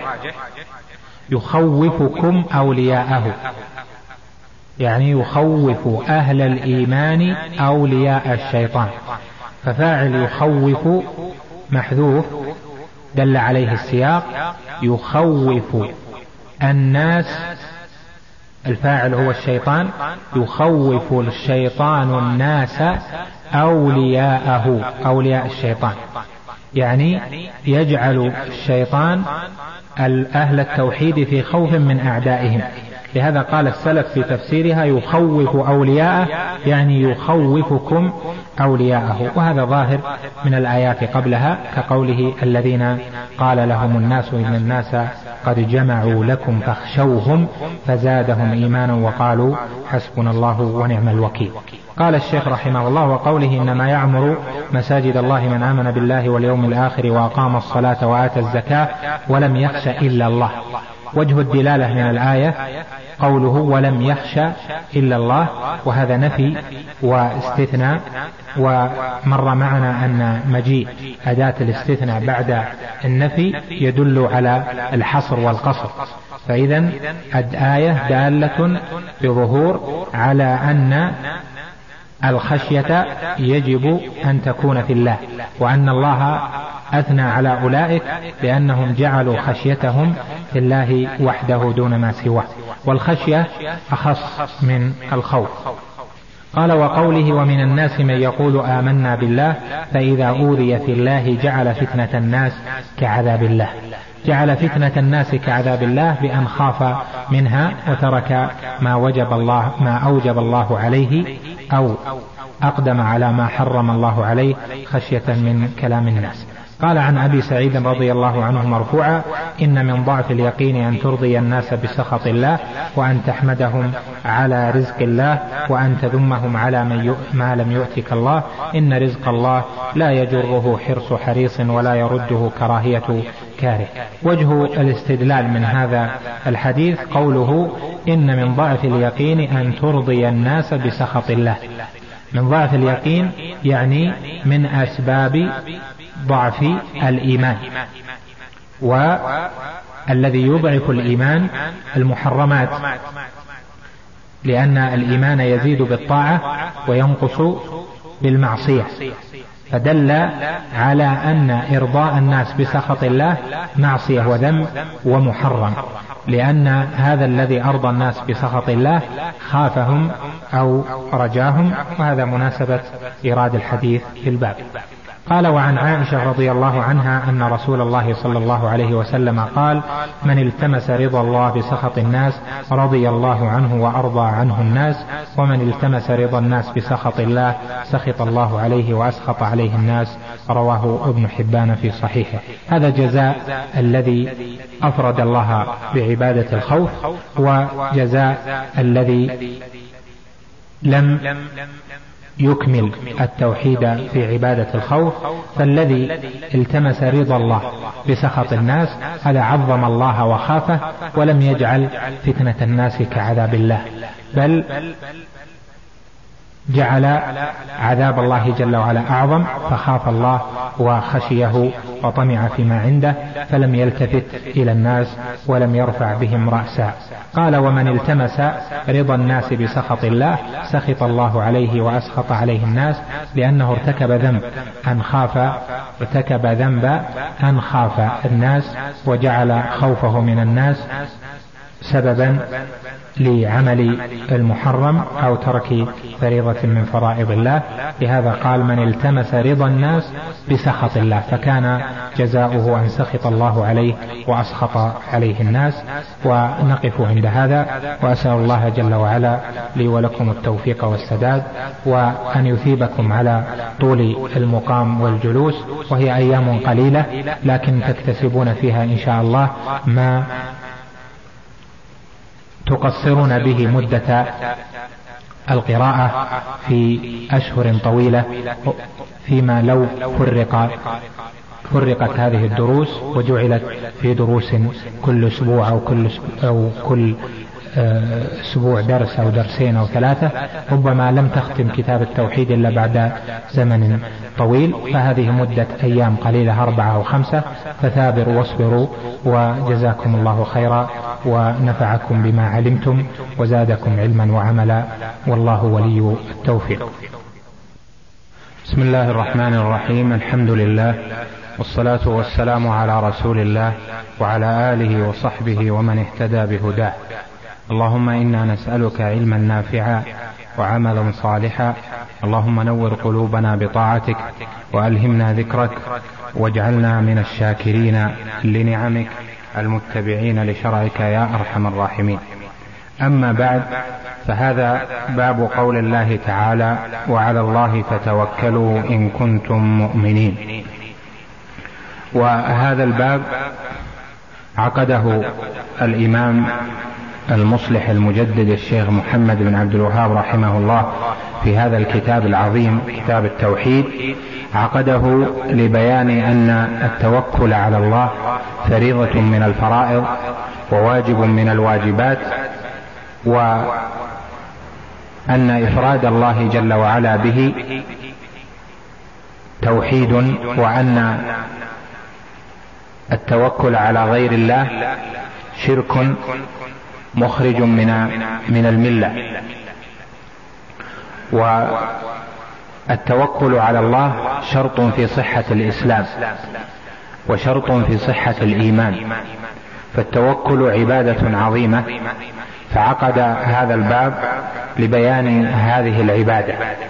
يخوفكم أولياءه، يعني يخوف أهل الإيمان أولياء الشيطان، ففاعل يخوف محذوف دل عليه السياق، يخوف الناس، الفاعل هو الشيطان، يخوف الشيطان الناس أولياءه، أولياء الشيطان، يعني يجعل الشيطان أهل التوحيد في خوف من أعدائهم. لهذا قال السلف في تفسيرها يخوف أولياءه، يعني يخوفكم أولياءه، وهذا ظاهر من الآيات قبلها كقوله الذين قال لهم الناس إن الناس قد جمعوا لكم فاخشوهم فزادهم إيمانا وقالوا حسبنا الله ونعم الوكيل. قال الشيخ رحمه الله وقوله إنما يعمر مساجد الله من آمن بالله واليوم الآخر وأقام الصلاة وآتى الزكاة ولم يخش إلا الله. وجه الدلالة من الآية قوله ولم يخش إلا الله، وهذا نفي واستثناء، ومر معنا أن مجيء أداة الاستثناء بعد النفي يدل على الحصر والقصر، فإذا الآية دالة بظهور على أن الخشية يجب أن تكون في الله، وأن الله أثنى على أولئك لأنهم جعلوا خشيتهم في الله وحده دون ما سواه، والخشية أخص من الخوف. قال وقوله ومن الناس من يقول آمنا بالله فإذا أوذي في الله جعل فتنة الناس كعذاب الله. جعل فتنة الناس كعذاب الله بأن خاف منها وترك ما وجب الله ما أوجب الله عليه أو أقدم على ما حرم الله عليه خشية من كلام الناس. قال عن أبي سعيد رضي الله عنه مرفوعا: إن من ضعف اليقين أن ترضي الناس بسخط الله، وأن تحمدهم على رزق الله، وأن تذمهم على ما لم يؤتك الله. إن رزق الله لا يجره حرص حريص ولا يرده كراهية كاره. وجه الاستدلال من هذا الحديث قوله: إن من ضعف اليقين أن ترضي الناس بسخط الله. من ضعف اليقين يعني من أسباب ضعف الإيمان، والذي يضعف الإيمان المحرمات، لأن الإيمان يزيد بالطاعة وينقص بالمعصية، فدل على أن إرضاء الناس بسخط الله معصية وذنب ومحرم، لأن هذا الذي أرضى الناس بسخط الله خافهم أو رجاهم، وهذا مناسبة إيراد الحديث في الباب. قال: وعن عائشة رضي الله عنها أن رسول الله صلى الله عليه وسلم قال: من التمس رضا الله بسخط الناس رضي الله عنه وأرضى عنه الناس، ومن التمس رضا الناس بسخط الله سخط الله عليه وأسخط عليه الناس. رواه ابن حبان في صحيحه. هذا جزاء الذي أفرد الله بعبادة الخوف، وجزاء الذي لم يكمل التوحيد في عبادة الخوف. فالذي التمس رضا الله بسخط الناس هذا عظم الله وخافه، ولم يجعل فتنة الناس كعذاب الله، بل جعل عذاب الله جل وعلا أعظم، فخاف الله وخشيه وطمع فيما عنده، فلم يلتفت إلى الناس ولم يرفع بهم رأسا. قال: ومن التمس رضا الناس بسخط الله سخط الله عليه وأسخط عليه الناس، لأنه ارتكب ذنب أن خاف ارتكب ذنب أن خاف الناس، وجعل خوفه من الناس سببا لعمل المحرم أو ترك فريضة من فرائض الله. لهذا قال: من التمس رضا الناس بسخط الله، فكان جزاؤه أن سخط الله عليه وأسخط عليه الناس. ونقف عند هذا، وأسأل الله جل وعلا لي ولكم التوفيق والسداد، وأن يثيبكم على طول المقام والجلوس، وهي أيام قليلة لكن تكتسبون فيها إن شاء الله ما تقصرون به مدة القراءة في أشهر طويلة، فيما لو فرق فرقت هذه الدروس وجعلت في دروس كل أسبوع أو كل أو كل أسبوع درس أو درسين أو ثلاثة، ربما لم تختم كتاب التوحيد إلا بعد زمن طويل. فهذه مدة أيام قليلة، أربعة أو خمسة، فثابروا واصبروا، وجزاكم الله خيرا ونفعكم بما علمتم وزادكم علما وعملا، والله ولي التوفيق. بسم الله الرحمن الرحيم. الحمد لله، والصلاة والسلام على رسول الله وعلى آله وصحبه ومن اهتدى بهداه. اللهم إنا نسألك علما نافعا وعملا صالحا. اللهم نور قلوبنا بطاعتك، وألهمنا ذكرك، واجعلنا من الشاكرين لنعمك المتبعين لشرعك يا أرحم الراحمين. أما بعد، فهذا باب قول الله تعالى: وعلى الله فتوكلوا إن كنتم مؤمنين. وهذا الباب عقده الإمام المصلح المجدد الشيخ محمد بن عبد الوهاب رحمه الله في هذا الكتاب العظيم، كتاب التوحيد. عقده لبيان أن التوكل على الله فريضة من الفرائض وواجب من الواجبات، وأن إفراد الله جل وعلا به توحيد، وأن التوكل على غير الله شرك مخرج من من الملة. والتوكل على الله شرط في صحة الإسلام وشرط في صحة الإيمان، فالتوكل عبادة عظيمة، فعقد هذا الباب لبيان هذه العبادة.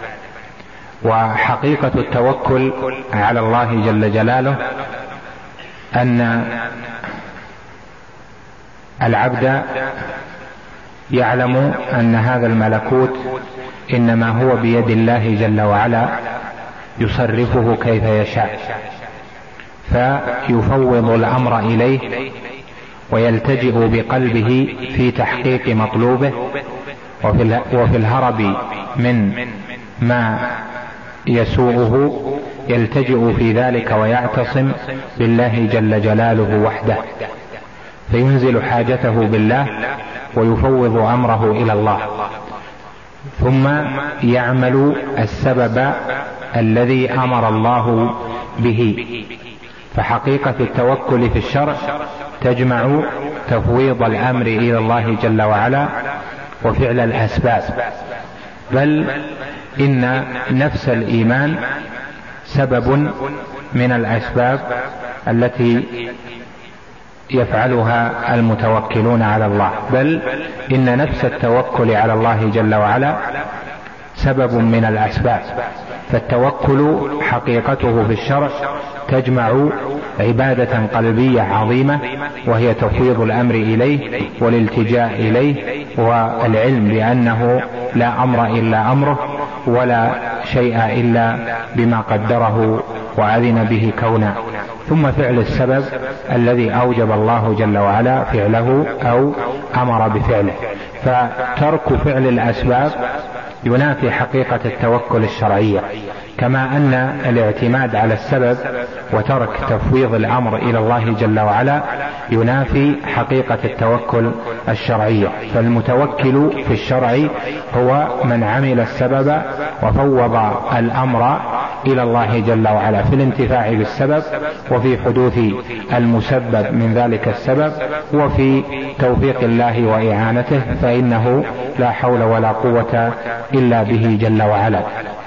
وحقيقة التوكل على الله جل جلاله أن العبد يعلم أن هذا الملكوت إنما هو بيد الله جل وعلا يصرفه كيف يشاء، فيفوض الأمر إليه ويلتجئ بقلبه في تحقيق مطلوبه، وفي الهرب من ما يسوءه يلتجئ في ذلك ويعتصم بالله جل جلاله وحده، فينزل حاجته بالله ويفوض أمره إلى الله، ثم يعمل السبب الذي أمر الله به. فحقيقة التوكل في الشرع تجمع تفويض الأمر إلى الله جل وعلا وفعل الأسباب، بل إن نفس الإيمان سبب من الأسباب التي يفعلها المتوكلون على الله، بل إن نفس التوكل على الله جل وعلا سبب من الأسباب. فالتوكل حقيقته في الشرع تجمع عبادة قلبية عظيمة، وهي تفويض الأمر إليه والالتجاء إليه والعلم بأنه لا أمر إلا أمره ولا شيء إلا بما قدره وأذن به كونا، ثم فعل السبب الذي أوجب الله جل وعلا فعله أو أمر بفعله. فترك فعل الأسباب ينافي حقيقة التوكل الشرعية، كما أن الاعتماد على السبب وترك تفويض الأمر إلى الله جل وعلا ينافي حقيقة التوكل الشرعية. فالمتوكل في الشرع هو من عمل السبب وفوض الأمر إلى الله جل وعلا في الانتفاع بالسبب، وفي حدوث المسبب من ذلك السبب، وفي توفيق الله وإعانته، فإنه لا حول ولا قوة إلا به جل وعلا.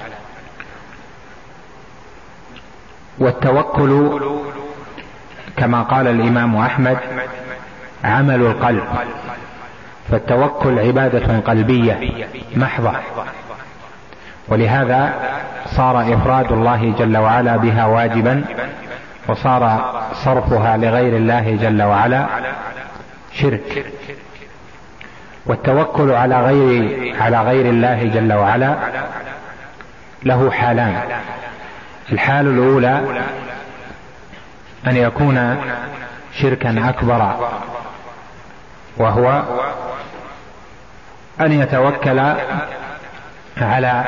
والتوكل كما قال الإمام أحمد عمل القلب، فالتوكل عبادة قلبية محضة، ولهذا صار إفراد الله جل وعلا بها واجبا، وصار صرفها لغير الله جل وعلا شرك. والتوكل على غير على غير الله جل وعلا له حالان. الحال الأولى أن يكون شركا أكبر، وهو أن يتوكل على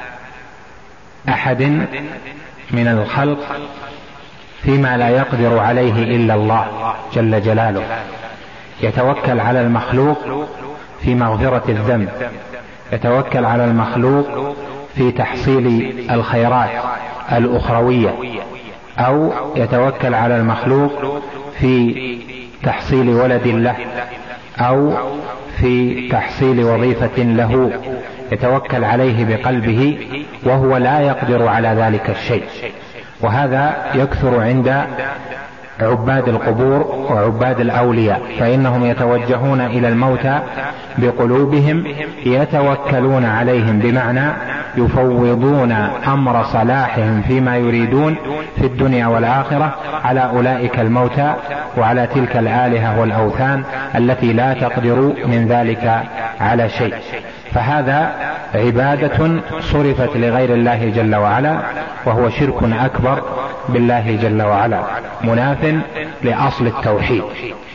أحد من الخلق فيما لا يقدر عليه إلا الله جل جلاله، يتوكل على المخلوق في مغفرة الذنب، يتوكل على المخلوق في تحصيل الخيرات الأخروية، أو يتوكل على المخلوق في تحصيل ولد له، أو في تحصيل وظيفة له، يتوكل عليه بقلبه وهو لا يقدر على ذلك الشيء. وهذا يكثر عند عباد القبور وعباد الأولياء، فإنهم يتوجهون إلى الموتى بقلوبهم يتوكلون عليهم، بمعنى يفوضون أمر صلاحهم فيما يريدون في الدنيا والآخرة على أولئك الموتى وعلى تلك الآلهة والأوثان التي لا تقدر من ذلك على شيء. فهذا عبادة صرفت لغير الله جل وعلا، وهو شرك أكبر بالله جل وعلا، مناف لأصل التوحيد.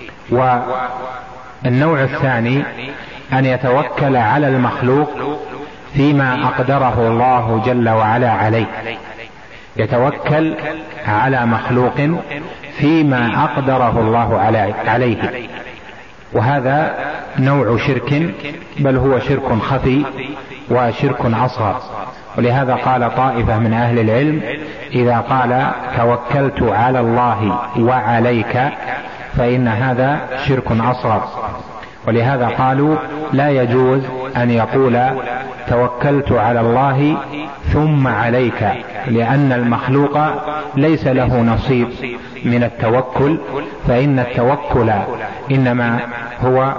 والنوع الثاني أن يتوكل على المخلوق فيما أقدره الله جل وعلا عليه، يتوكل على مخلوق فيما أقدره الله عليه، وهذا نوع شرك، بل هو شرك خفي وشرك أصغر. ولهذا قال طائفة من أهل العلم إذا قال توكلت على الله وعليك فإن هذا شرك أصغر. ولهذا قالوا لا يجوز أن يقول توكلت على الله ثم عليك، لأن المخلوق ليس له نصيب من التوكل، فإن التوكل إنما هو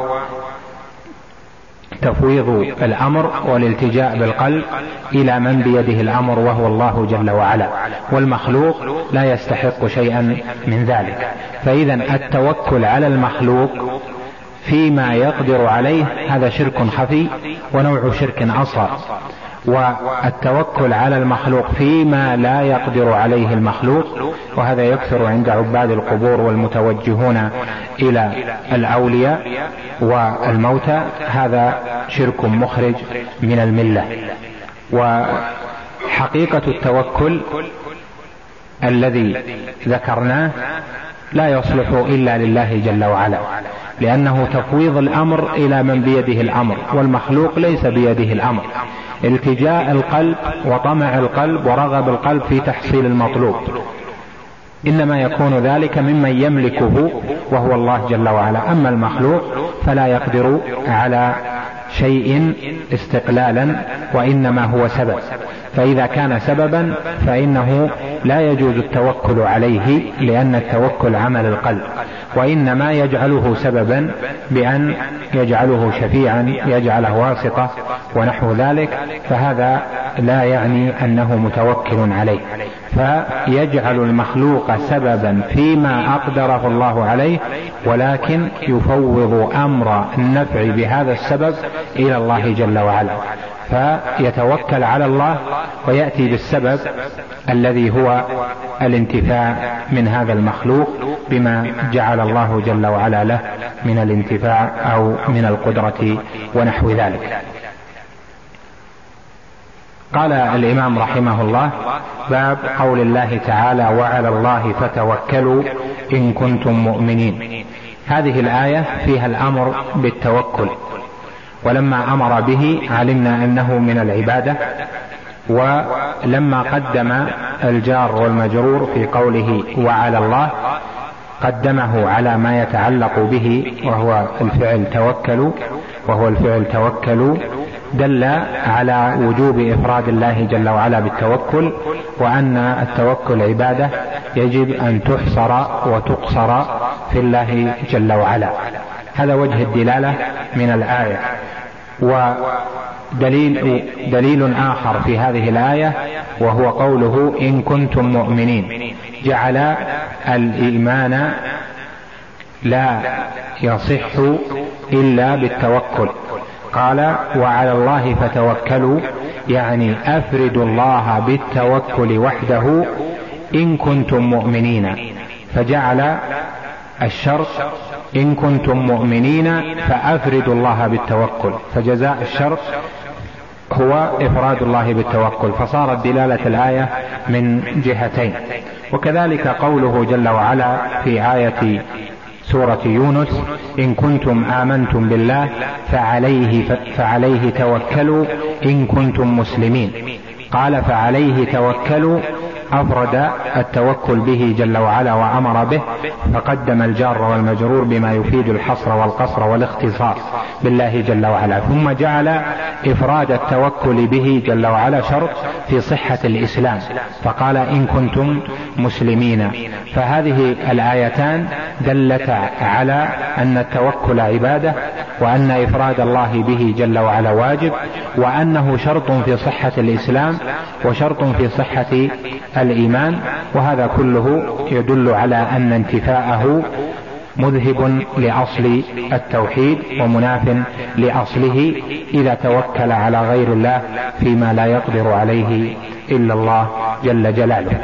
تفويض الأمر والالتجاء بالقلب إلى من بيده الأمر وهو الله جل وعلا، والمخلوق لا يستحق شيئا من ذلك. فإذا التوكل على المخلوق فيما يقدر عليه هذا شرك خفي ونوع شرك أصغر، والتوكل على المخلوق فيما لا يقدر عليه المخلوق، وهذا يكثر عند عباد القبور والمتوجهون إلى الأولياء والموتى، هذا شرك مخرج من الملة. وحقيقة التوكل الذي ذكرناه لا يصلح إلا لله جل وعلا، لأنه تفويض الأمر إلى من بيده الأمر، والمخلوق ليس بيده الأمر. التجاء القلب وطمع القلب ورغب القلب في تحصيل المطلوب إنما يكون ذلك ممن يملكه وهو الله جل وعلا، أما المخلوق فلا يقدر على شيء استقلالا، وإنما هو سبب، فإذا كان سببا فإنه لا يجوز التوكل عليه، لأن التوكل عمل القلب، وإنما يجعله سببا بأن يجعله شفيعا، يجعله واسطة ونحو ذلك، فهذا لا يعني أنه متوكل عليه، فيجعل المخلوق سببا فيما أقدره الله عليه، ولكن يفوض أمر النفع بهذا السبب إلى الله جل وعلا، فيتوكل على الله ويأتي بالسبب الذي هو الانتفاع من هذا المخلوق بما جعل الله جل وعلا له من الانتفاع أو من القدرة ونحو ذلك. قال الإمام رحمه الله: باب قول الله تعالى: وعلى الله فتوكلوا إن كنتم مؤمنين. هذه الآية فيها الأمر بالتوكل، ولما أمر به علمنا أنه من العبادة، ولما قدم الجار والمجرور في قوله وعلى الله قدمه على ما يتعلق به وهو الفعل توكلوا وهو الفعل توكلوا دل على وجوب إفراد الله جل وعلا بالتوكل، وأن التوكل عبادة يجب أن تحصر وتقصر في الله جل وعلا. هذا وجه الدلالة من الآية. ودليل دليل آخر في هذه الآية وهو قوله إن كنتم مؤمنين، جعل الإيمان لا يصح إلا بالتوكل. قال وعلى الله فتوكلوا، يعني أفردوا الله بالتوكل وحده إن كنتم مؤمنين، فجعل الشرط إن كنتم مؤمنين فأفردوا الله بالتوكل، فجزاء الشرط هو إفراد الله بالتوكل، فصارت دلالة الآية من جهتين. وكذلك قوله جل وعلا في آية سورة يونس: إن كنتم آمنتم بالله فعليه, فعليه توكلوا إن كنتم مسلمين. قال فعليه توكلوا، أفرد التوكل به جل وعلا وأمر به، فقدم الجار والمجرور بما يفيد الحصر والقصر والاختصاص بالله جل وعلا، ثم جعل إفراد التوكل به جل وعلا شرط في صحة الإسلام، فقال إن كنتم مسلمين. فهذه الآيتان دلت على أن التوكل عبادة، وأن إفراد الله به جل وعلا واجب، وأنه شرط في صحة الإسلام وشرط في صحة الإيمان، وهذا كله يدل على أن انتفاءه مذهب لأصل التوحيد ومناف لأصله إذا توكل على غير الله فيما لا يقدر عليه إلا الله جل جلاله.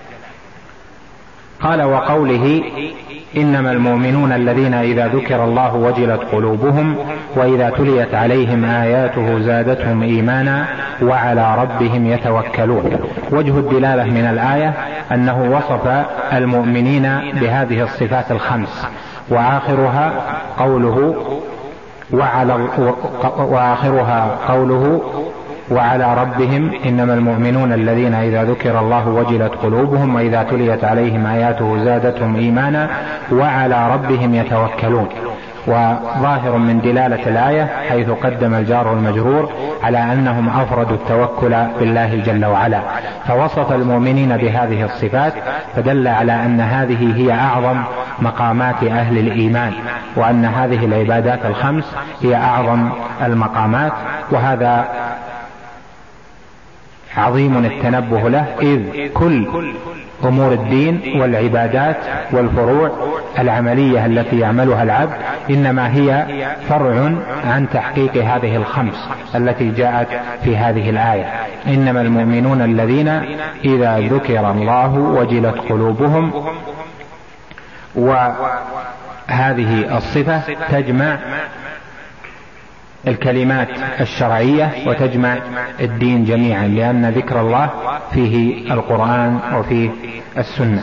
قال وقوله إنما المؤمنون الذين إذا ذكر الله وجلت قلوبهم وإذا تليت عليهم آياته زادتهم إيمانا وعلى ربهم يتوكلون. وجه الدلالة من الآية أنه وصف المؤمنين بهذه الصفات الخمس، وآخرها قوله وعلى وآخرها قوله وعلى ربهم إنما المؤمنون الذين إذا ذكر الله وجلت قلوبهم وإذا تليت عليهم آياته زادتهم إيمانا وعلى ربهم يتوكلون. وظاهر من دلالة الآية حيث قدم الجار والمجرور على أنهم أفردوا التوكل بالله جل وعلا، فوصف المؤمنين بهذه الصفات، فدل على أن هذه هي أعظم مقامات أهل الإيمان، وأن هذه العبادات الخمس هي أعظم المقامات، وهذا عظيم التنبه له، إذ كل أمور الدين والعبادات والفروع العملية التي يعملها العبد، إنما هي فرع عن تحقيق هذه الخمس التي جاءت في هذه الآية. إنما المؤمنون الذين إذا ذكر الله وجلت قلوبهم. وهذه الصفة تجمع الكلمات الشرعية وتجمع الدين جميعا، لأن ذكر الله فيه القرآن وفيه السنة.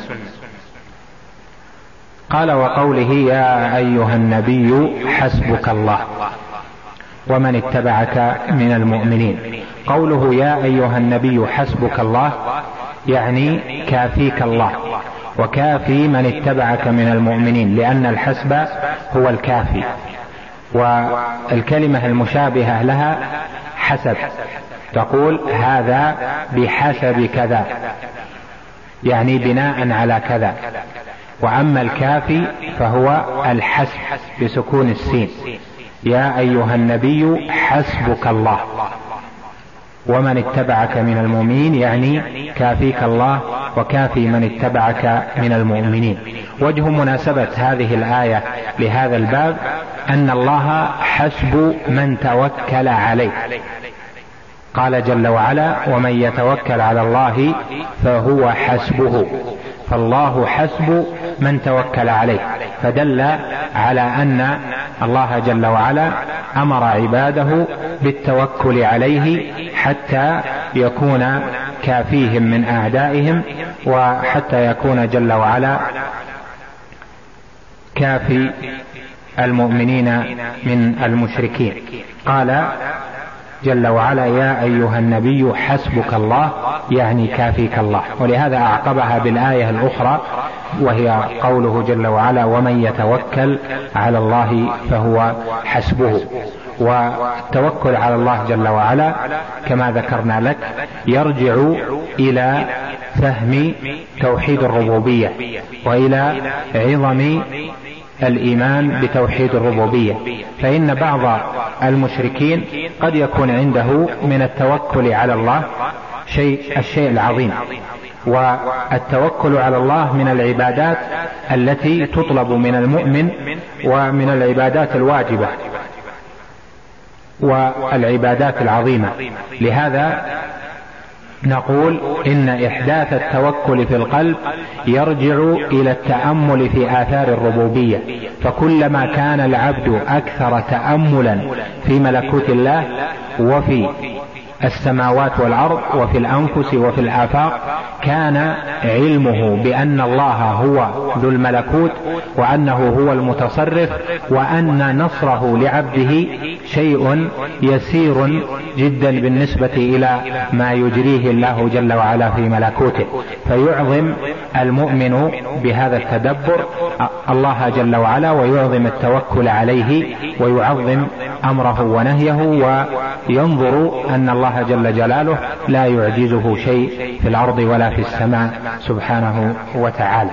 قال وقوله يا أيها النبي حسبك الله ومن اتبعك من المؤمنين. قوله يا أيها النبي حسبك الله يعني كافيك الله وكافي من اتبعك من المؤمنين، لأن الحسب هو الكافي. والكلمة المشابهة لها حسب، تقول هذا بحسب كذا يعني بناء على كذا. وأما الكافي فهو الحسب بسكون السين، يا أيها النبي حسبك الله ومن اتبعك من المؤمنين يعني كافيك الله وكافي من اتبعك من المؤمنين. وجه مناسبة هذه الآية لهذا الباب أن الله حسب من توكل عليه. قال جل وعلا ومن يتوكل على الله فهو حسبه، فالله حسب من توكل عليه، فدل على أن الله جل وعلا أمر عباده بالتوكل عليه حتى يكون كافيهم من أعدائهم، وحتى يكون جل وعلا كافي المؤمنين من المشركين. قال جل وعلا يا أيها النبي حسبك الله يعني كافيك الله، ولهذا أعقبها بالآية الأخرى وهي قوله جل وعلا ومن يتوكل على الله فهو حسبه. والتوكل على الله جل وعلا كما ذكرنا لك يرجع إلى فهم توحيد الربوبية وإلى عظم الإيمان بتوحيد الربوبية. فإن بعض المشركين قد يكون عنده من التوكل على الله شيء الشيء العظيم، والتوكل على الله من العبادات التي تطلب من المؤمن ومن العبادات الواجبة والعبادات العظيمة. لهذا نقول إن إحداث التوكل في القلب يرجع إلى التأمل في آثار الربوبية، فكلما كان العبد أكثر تأملا في ملكوت الله وفي السماوات والأرض وفي الأنفس وفي الآفاق كان علمه بأن الله هو ذو الملكوت وأنه هو المتصرف، وأن نصره لعبده شيء يسير جدا بالنسبة إلى ما يجريه الله جل وعلا في ملكوته. فيعظم المؤمن بهذا التدبر الله جل وعلا ويعظم التوكل عليه ويعظم أمره ونهيه، وينظر أن الله جل جلاله لا يعجزه شيء في الأرض ولا في السماء سبحانه وتعالى.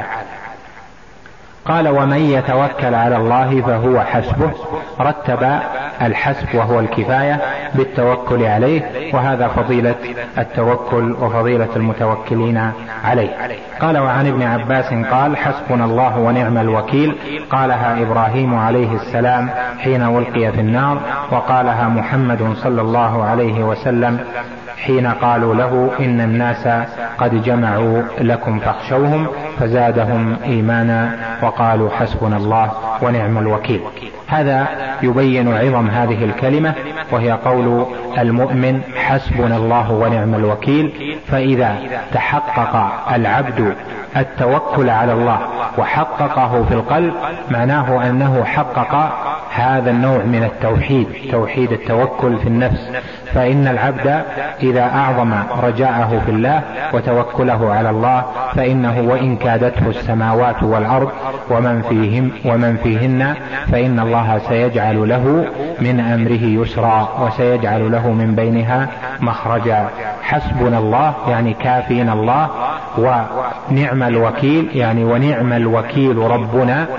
قال ومن يتوكل على الله فهو حسبه، رتب الحسب وهو الكفاية بالتوكل عليه، وهذا فضيلة التوكل وفضيلة المتوكلين عليه. قال وعن ابن عباس قال حسبنا الله ونعم الوكيل، قالها إبراهيم عليه السلام حين ألقي في النار، وقالها محمد صلى الله عليه وسلم حين قالوا له إن الناس قد جمعوا لكم فاخشوهم فزادهم إيمانا وقالوا حسبنا الله ونعم الوكيل. هذا يبين عظم هذه الكلمة، وهي قول المؤمن حسبنا الله ونعم الوكيل. فإذا تحقق العبد التوكل على الله وحققه في القلب معناه أنه حقق هذا النوع من التوحيد، توحيد التوكل في النفس. فإن العبد إذا أعظم رجاءه في الله وتوكله على الله فإنه وإن كادته السماوات والأرض ومن فيهم ومن فيهن فإن الله سيجعل له من أمره يسرا وسيجعل له من بينها مخرجا. حسبنا الله يعني كافينا الله، ونعم الوكيل يعني ونعم الوكيل ربنا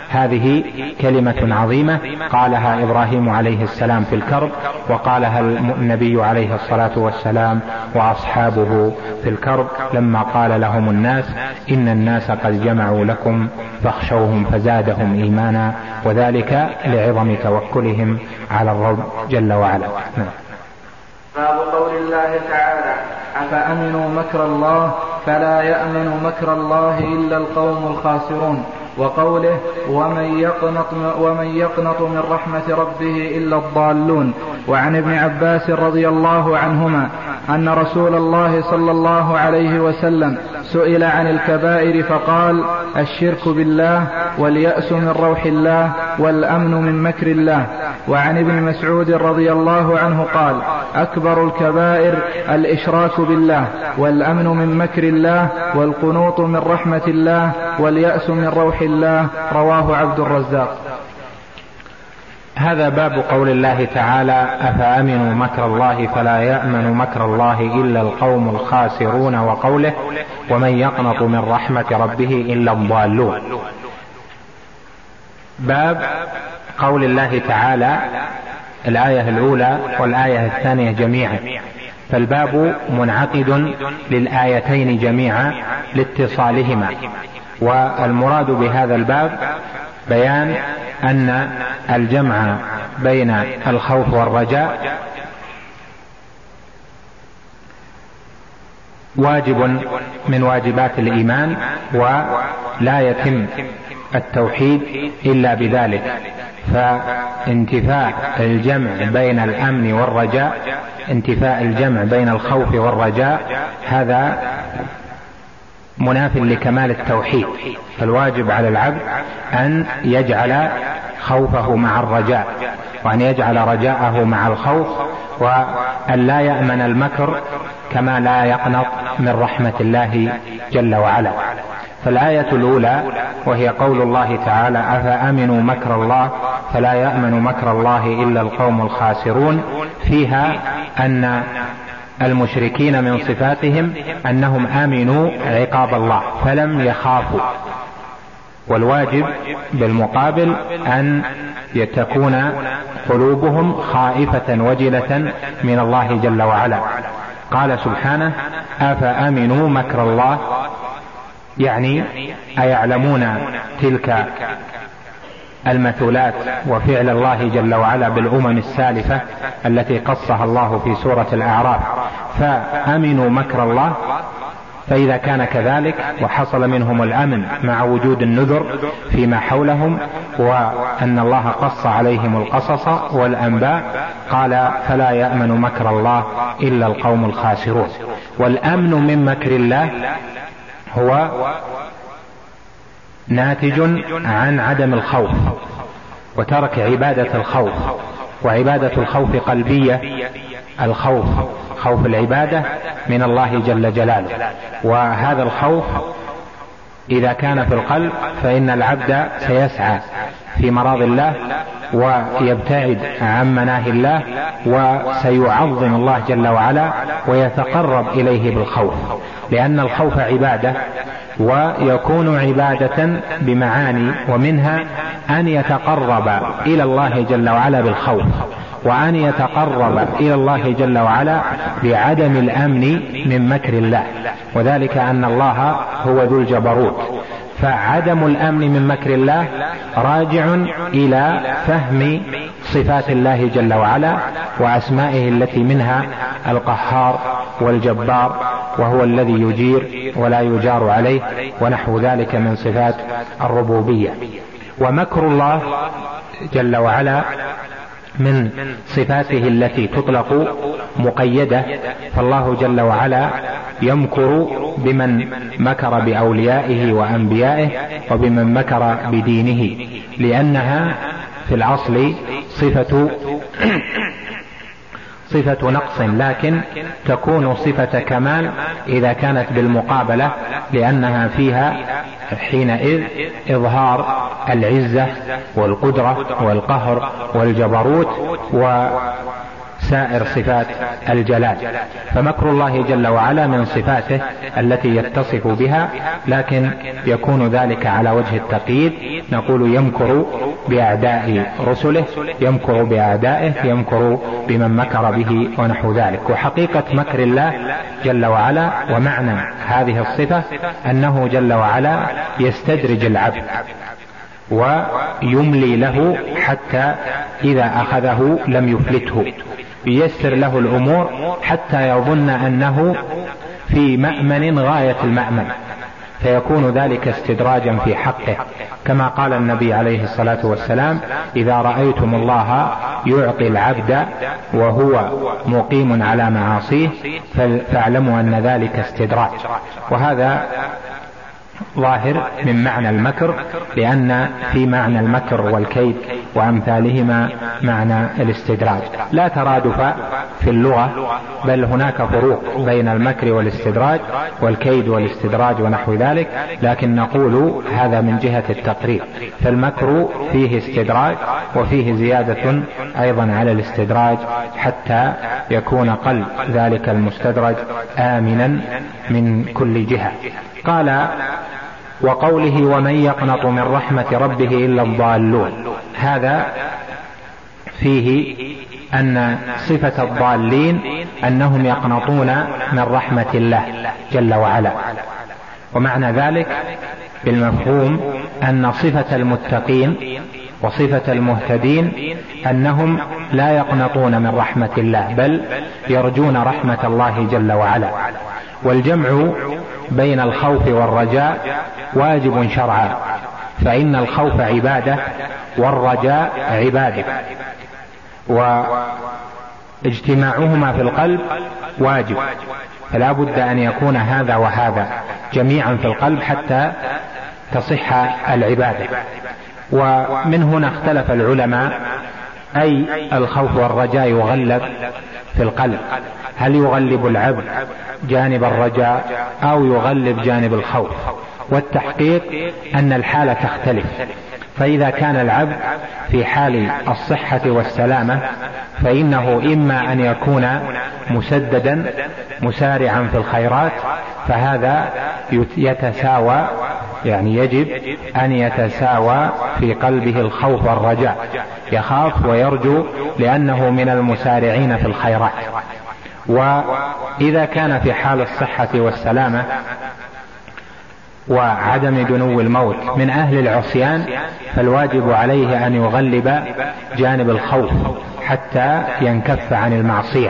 هذه كلمة عظيمة قالها إبراهيم عليه السلام في الكرب، وقالها النبي عليه الصلاة والسلام وأصحابه في الكرب لما قال لهم الناس إن الناس قد جمعوا لكم فاخشوهم فزادهم إيمانا، وذلك لعظم توكلهم على الرب جل وعلا. باب قول الله تعالى أفأمنوا مكر الله فلا يأمن مكر الله إلا القوم الخاسرون، وقوله ومن يقنط, ومن يقنط من رحمة ربه إلا الضالون. وعن ابن عباس رضي الله عنهما أن رسول الله صلى الله عليه وسلم سئل عن الكبائر فقال الشرك بالله واليأس من روح الله والأمن من مكر الله. وعن ابن مسعود رضي الله عنه قال أكبر الكبائر الإشراك بالله والأمن من مكر الله والقنوط من رحمة الله واليأس من روح الله. رواه عبد الرزاق. هذا باب قول الله تعالى أفأمنوا مكر الله فلا يأمن مكر الله إلا القوم الخاسرون، وقوله ومن يقنط من رحمة ربه إلا الضالون. باب قول الله تعالى الآية الأولى والآية الثانية جميعا، فالباب منعقد للآيتين جميعا لاتصالهما، والمراد بهذا الباب بيان أن الجمع بين الخوف والرجاء واجب من واجبات الإيمان، ولا يتم التوحيد إلا بذلك، فانتفاء الجمع بين الأمن والرجاء، انتفاء الجمع بين الخوف والرجاء هذا مناف لكمال التوحيد. فالواجب على العبد أن يجعل خوفه مع الرجاء، وأن يجعل رجاءه مع الخوف، وأن لا يأمن المكر كما لا يقنط من رحمة الله جل وعلا. فالآية الأولى وهي قول الله تعالى أفأمنوا مكر الله فلا يأمن مكر الله إلا القوم الخاسرون، فيها أن المشركين من صفاتهم أنهم آمنوا عقاب الله فلم يخافوا، والواجب بالمقابل أن تكون قلوبهم خائفة وجلة من الله جل وعلا. قال سبحانه أفأمنوا مكر الله، يعني أيعلمون تلك المثلات وفعل الله جل وعلا بالأمم السالفة التي قصها الله في سورة الأعراف، فأمنوا مكر الله. فإذا كان كذلك وحصل منهم الأمن مع وجود النذر فيما حولهم وأن الله قص عليهم القصص والأنباء، قال فلا يأمن مكر الله إلا القوم الخاسرون. والأمن من مكر الله هو ناتج عن عدم الخوف وترك عبادة الخوف، وعبادة الخوف قلبية، الخوف خوف العبادة من الله جل جلاله، وهذا الخوف إذا كان في القلب فإن العبد سيسعى في مراض الله ويبتعد عن مناهي الله، وسيعظم الله جل وعلا ويتقرب إليه بالخوف، لأن الخوف عبادة، ويكون عبادة بمعاني، ومنها أن يتقرب إلى الله جل وعلا بالخوف، وأن يتقرب إلى الله جل وعلا بعدم الأمن من مكر الله، وذلك أن الله هو ذو الجبروت. فعدم الأمن من مكر الله راجع إلى فهم صفات الله جل وعلا وأسمائه التي منها القهار والجبار، وهو الذي يجير ولا يجار عليه، ونحو ذلك من صفات الربوبية. ومكر الله جل وعلا من صفاته التي تطلق مقيدة، فالله جل وعلا يمكر بمن مكر بأوليائه وأنبيائه وبمن مكر بدينه، لأنها في الأصل صفة صفة نقص، لكن تكون صفة كمال إذا كانت بالمقابلة، لأنها فيها حينئذ إظهار العزة والقدرة والقهر والجبروت سائر صفات الجلال. فمكر الله جل وعلا من صفاته التي يتصف بها، لكن يكون ذلك على وجه التقييد، نقول يمكر بأعداء رسله، يمكر بأعدائه، يمكر بمن مكر به ونحو ذلك. وحقيقة مكر الله جل وعلا ومعنى هذه الصفة أنه جل وعلا يستدرج العبد ويملي له حتى إذا أخذه لم يفلته، ييسر له الأمور حتى يظن أنه في مأمن غاية المأمن، فيكون ذلك استدراجا في حقه، كما قال النبي عليه الصلاة والسلام: إذا رأيتم الله يعطي العبد وهو مقيم على معاصيه فاعلموا أن ذلك استدراج. وهذا ظاهر من معنى المكر، لأن في معنى المكر والكيد وأمثالهما معنى الاستدراج، لا ترادف في اللغة، بل هناك فروق بين المكر والاستدراج والكيد والاستدراج ونحو ذلك، لكن نقول هذا من جهة التقريب. فالمكر فيه استدراج وفيه زيادة أيضا على الاستدراج حتى يكون قلب ذلك المستدرج آمنا من كل جهة. قال: وقوله: ومن يقنط من رحمة ربه إلا الضالون. هذا فيه أن صفة الضالين أنهم يقنطون من رحمة الله جل وعلا، ومعنى ذلك بالمفهوم أن صفة المتقين وصفة المهتدين أنهم لا يقنطون من رحمة الله، بل يرجون رحمة الله جل وعلا. والجمع بين الخوف والرجاء واجب شرعا، فإن الخوف عبادة والرجاء عبادة، واجتماعهما في القلب واجب، فلا بد أن يكون هذا وهذا جميعا في القلب حتى تصح العبادة. ومن هنا اختلف العلماء أي الخوف والرجاء يغلب في القلب، هل يغلب العبد جانب الرجاء أو يغلب جانب الخوف؟ والتحقيق أن الحالة تختلف، فإذا كان العبد في حال الصحة والسلامة فإنه إما أن يكون مسددا مسارعا في الخيرات، فهذا يتساوى، يعني يجب أن يتساوى في قلبه الخوف والرجاء، يخاف ويرجو لأنه من المسارعين في الخيرات. وإذا كان في حال الصحة والسلامة وعدم دنو الموت من أهل العصيان، فالواجب عليه أن يغلب جانب الخوف حتى ينكف عن المعصية.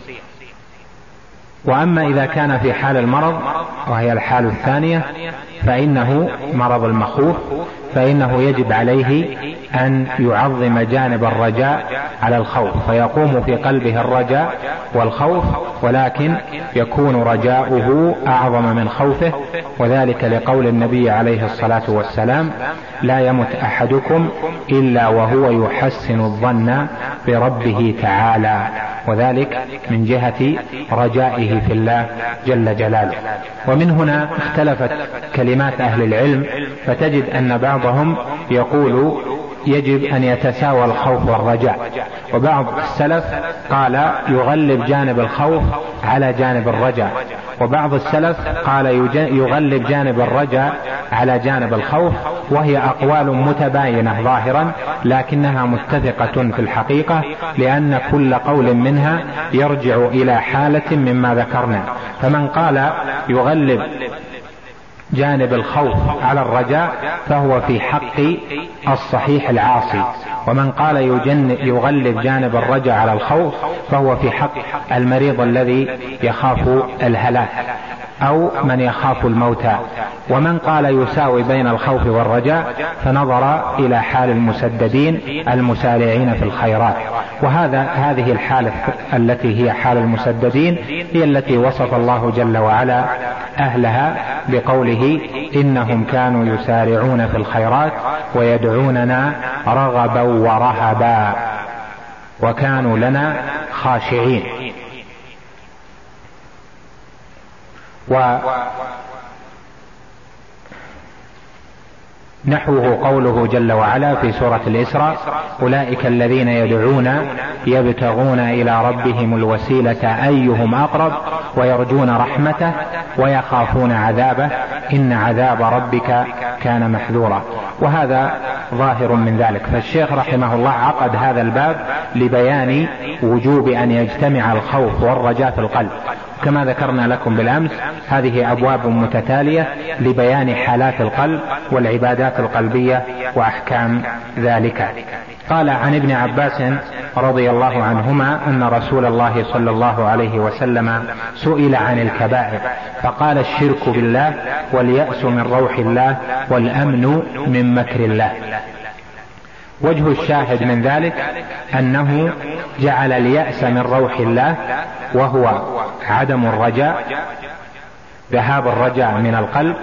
وأما إذا كان في حال المرض وهي الحال الثانية فإنه مرض المخوف، فإنه يجب عليه أن يعظم جانب الرجاء على الخوف، فيقوم في قلبه الرجاء والخوف، ولكن يكون رجاؤه أعظم من خوفه، وذلك لقول النبي عليه الصلاة والسلام: لا يمت أحدكم إلا وهو يحسن الظن بربه تعالى، وذلك من جهة رجائه في الله جل جلاله. ومن هنا اختلفت كلمات أهل العلم، فتجد أن بعضهم يقول يجب أن يتساوى الخوف والرجاء، وبعض السلف قال يغلب جانب الخوف على جانب الرجاء، وبعض السلف قال يغلب جانب الرجاء على جانب الخوف، وهي أقوال متباينة ظاهرا لكنها متفقة في الحقيقة، لأن كل قول منها يرجع إلى حالة مما ذكرنا. فمن قال يغلب جانب الخوف على الرجاء فهو في حق الصحيح العاصي، ومن قال يغلب جانب الرجاء على الخوف فهو في حق المريض الذي يخاف الهلاك أو من يخاف الموت. ومن قال يساوي بين الخوف والرجاء فنظر إلى حال المسددين المسارعين في الخيرات، وهذا هذه الحالة التي هي حال المسددين هي التي وصف الله جل وعلا أهلها بقوله: إنهم كانوا يسارعون في الخيرات ويدعوننا رغبا ورهبا وكانوا لنا خاشعين. نحوه قوله جل وعلا في سورة الإسراء: أولئك الذين يدعون يبتغون إلى ربهم الوسيلة أيهم أقرب ويرجون رحمته ويخافون عذابه إن عذاب ربك كان محذورا. وهذا ظاهر من ذلك. فالشيخ رحمه الله عقد هذا الباب لبيان وجوب أن يجتمع الخوف والرجاء في القلب. كما ذكرنا لكم بالأمس، هذه أبواب متتالية لبيان حالات القلب والعبادات القلبية وأحكام ذلك. قال عن ابن عباس رضي الله عنهما أن رسول الله صلى الله عليه وسلم سئل عن الكبائر فقال: الشرك بالله، واليأس من روح الله، والأمن من مكر الله. وجه الشاهد من ذلك أنه جعل اليأس من روح الله، وهو عدم الرجاء، ذهاب الرجاء من القلب،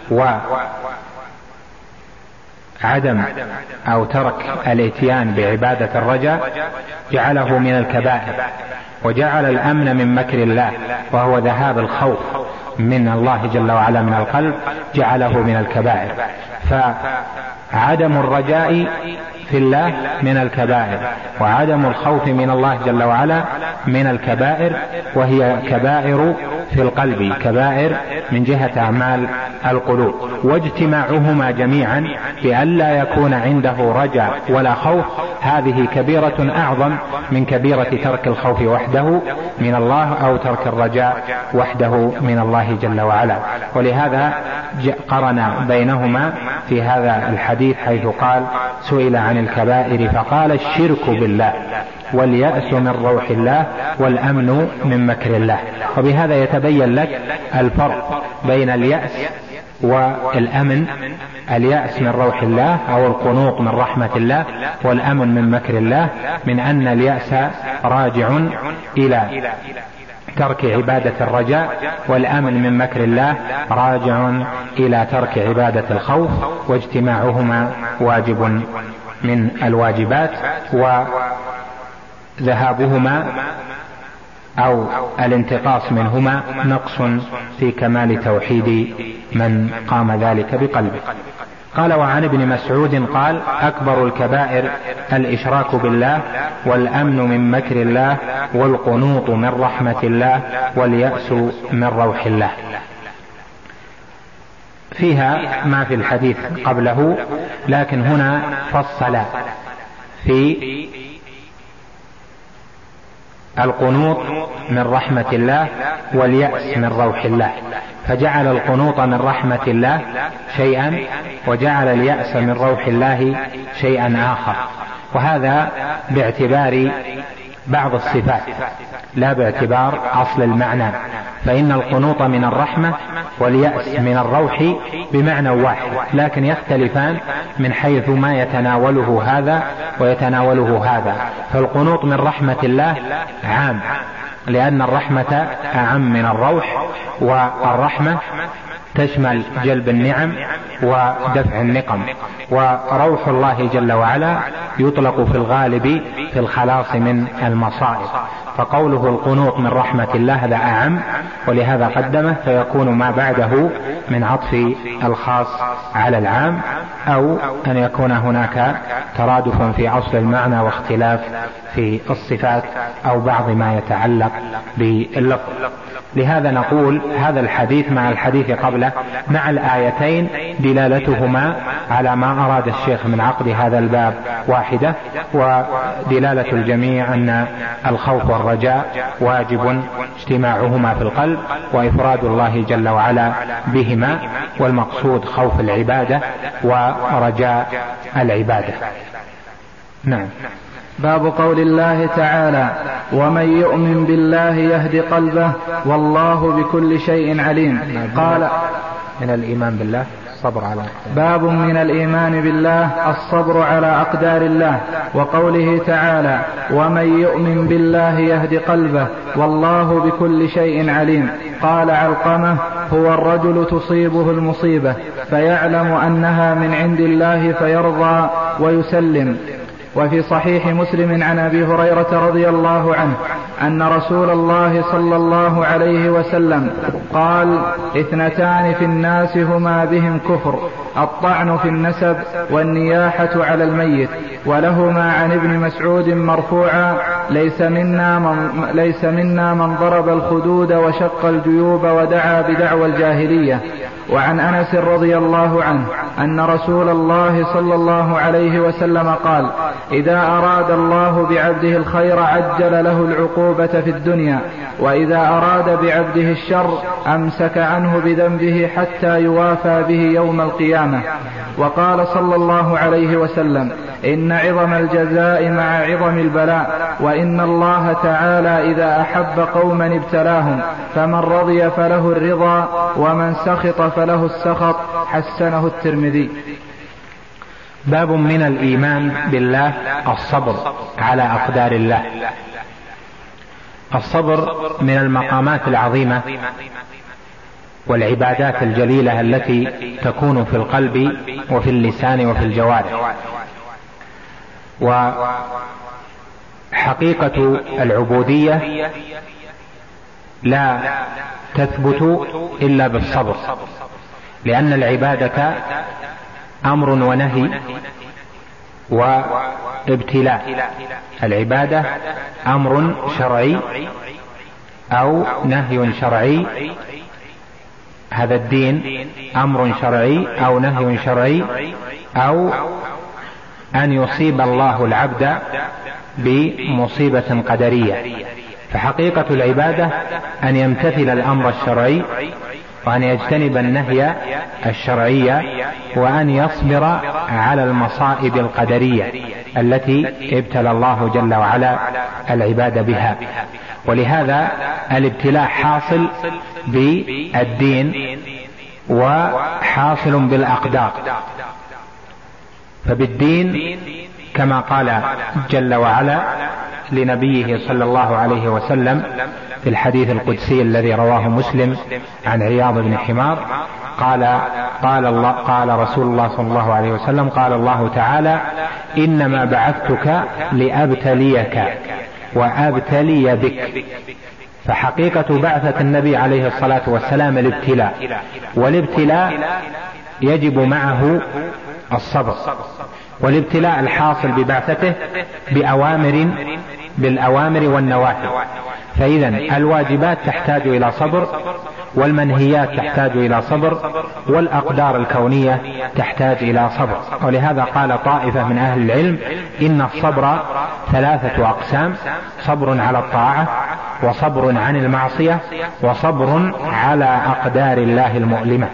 وعدم أو ترك الاتيان بعبادة الرجاء، جعله من الكبائر. وجعل الأمن من مكر الله، وهو ذهاب الخوف من الله جل وعلا من القلب، جعله من الكبائر. فعدم الرجاء في الله من الكبائر، وعدم الخوف من الله جل وعلا من الكبائر، وهي كبائر في القلب، كبائر من جهة أعمال القلوب. واجتماعهما جميعا بأن لا يكون عنده رجاء ولا خوف، هذه كبيرة أعظم من كبيرة ترك الخوف وحده من الله أو ترك الرجاء وحده من الله جل وعلا. ولهذا قرن بينهما في هذا الحديث حيث قال: سئل عن الكبائر فقال: الشرك بالله، واليأس من روح الله، والأمن من مكر الله. وبهذا يتبين لك الفرق بين اليأس والأمن. اليأس من روح الله أو القنوط من رحمة الله، والأمن من مكر الله، من أن اليأس راجع إلى ترك عبادة الرجاء، والأمن من مكر الله راجع إلى ترك عبادة الخوف، واجتماعهما واجب من الواجبات، وذهابهما أو الانتقاص منهما نقص في كمال توحيد من قام ذلك بقلبه. قال: وعن ابن مسعود قال: أكبر الكبائر الإشراك بالله، والأمن من مكر الله، والقنوط من رحمة الله، واليأس من روح الله. فيها ما في الحديث قبله، لكن هنا فصل في القنوط من رحمة الله واليأس من روح الله، فجعل القنوط من رحمة الله شيئا، وجعل اليأس من روح الله شيئا آخر. وهذا باعتبار بعض الصفات لا باعتبار أصل المعنى، فإن القنوط من الرحمة واليأس من الروح بمعنى واحد، لكن يختلفان من حيث ما يتناوله هذا ويتناوله هذا. فالقنوط من رحمة الله عام، لأن الرحمة أعم من الروح، والرحمة تشمل جلب النعم ودفع النقم. وروح الله جل وعلا يطلق في الغالب في الخلاص من المصائب، فقوله القنوط من رحمة الله هذا أعم، ولهذا قدمه، فيكون ما بعده من عطف الخاص على العام، أو أن يكون هناك ترادف في أصل المعنى واختلاف في الصفات أو بعض ما يتعلق باللفظ. لهذا نقول هذا الحديث مع الحديث قبله مع الآيتين دلالتهما على ما أراد الشيخ من عقد هذا الباب واحدة، ودلالة الجميع أن الخوف والرجاء واجب اجتماعهما في القلب، وإفراد الله جل وعلا بهما، والمقصود خوف العبادة ورجاء العبادة. نعم. باب قول الله تعالى: ومن يؤمن بالله يهد قلبه والله بكل شيء عليم. قال: من الإيمان بالله الصبر على باب من الإيمان بالله الصبر على أقدار الله. وقوله تعالى: ومن يؤمن بالله يهد قلبه والله بكل شيء عليم. قال علقمة: هو الرجل تصيبه المصيبة فيعلم أنها من عند الله فيرضى ويسلم. وفي صحيح مسلم عن أبي هريرة رضي الله عنه أن رسول الله صلى الله عليه وسلم قال: اثنتان في الناس هما بهم كفر: الطعن في النسب والنياحة على الميت. ولهما عن ابن مسعود مرفوعا: ليس منا من, ليس منا من ضرب الخدود وشق الجيوب ودعا بدعوى الجاهلية. وعن أنس رضي الله عنه أن رسول الله صلى الله عليه وسلم قال: إذا أراد الله بعبده الخير عجل له العقوبة في الدنيا، وإذا أراد بعبده الشر أمسك عنه بذنبه حتى يوافى به يوم القيامة. وقال صلى الله عليه وسلم: إن عظم الجزاء مع عظم البلاء، وإن الله تعالى إذا أحب قوما ابتلاهم، فمن رضي فله الرضا ومن سخط فله السخط. حسنه الترمذي. باب من الإيمان بالله الصبر على أقدار الله. الصبر من المقامات العظيمة والعبادات الجليلة التي تكون في القلب وفي اللسان وفي الجوارح. وحقيقة العبودية لا تثبت إلا بالصبر، لأن العبادة أمر ونهي وابتلاء. العبادة أمر شرعي أو نهي شرعي، هذا الدين أمر شرعي أو نهي شرعي، أو أن يصيب الله العبد بمصيبة قدرية. فحقيقة العبادة أن يمتثل الأمر الشرعي، وأن يجتنب النهي الشرعي، وأن يصبر على المصائب القدرية التي ابتلى الله جل وعلا العباد بها. ولهذا الابتلاء حاصل بالدين وحاصل بالأقدار. فبالدين كما قال جل وعلا لنبيه صلى الله عليه وسلم في الحديث القدسي الذي رواه مسلم عن عياض بن حمار قال قال الله قال رسول الله صلى الله عليه وسلم: قال الله تعالى: إنما بعثتك لأبتليك وأبتلي بك. فحقيقة بعثة النبي عليه الصلاة والسلام الابتلاء، والابتلاء يجب معه الصبر. والابتلاء الحاصل ببعثته بأوامر بالأوامر والنواهي. فإذا الواجبات تحتاج إلى صبر، والمنهيات تحتاج إلى صبر، والأقدار الكونية تحتاج إلى صبر. ولهذا قال طائفة من أهل العلم: إن الصبر ثلاثة أقسام: صبر على الطاعة، وصبر عن المعصية، وصبر على أقدار الله المؤلمة.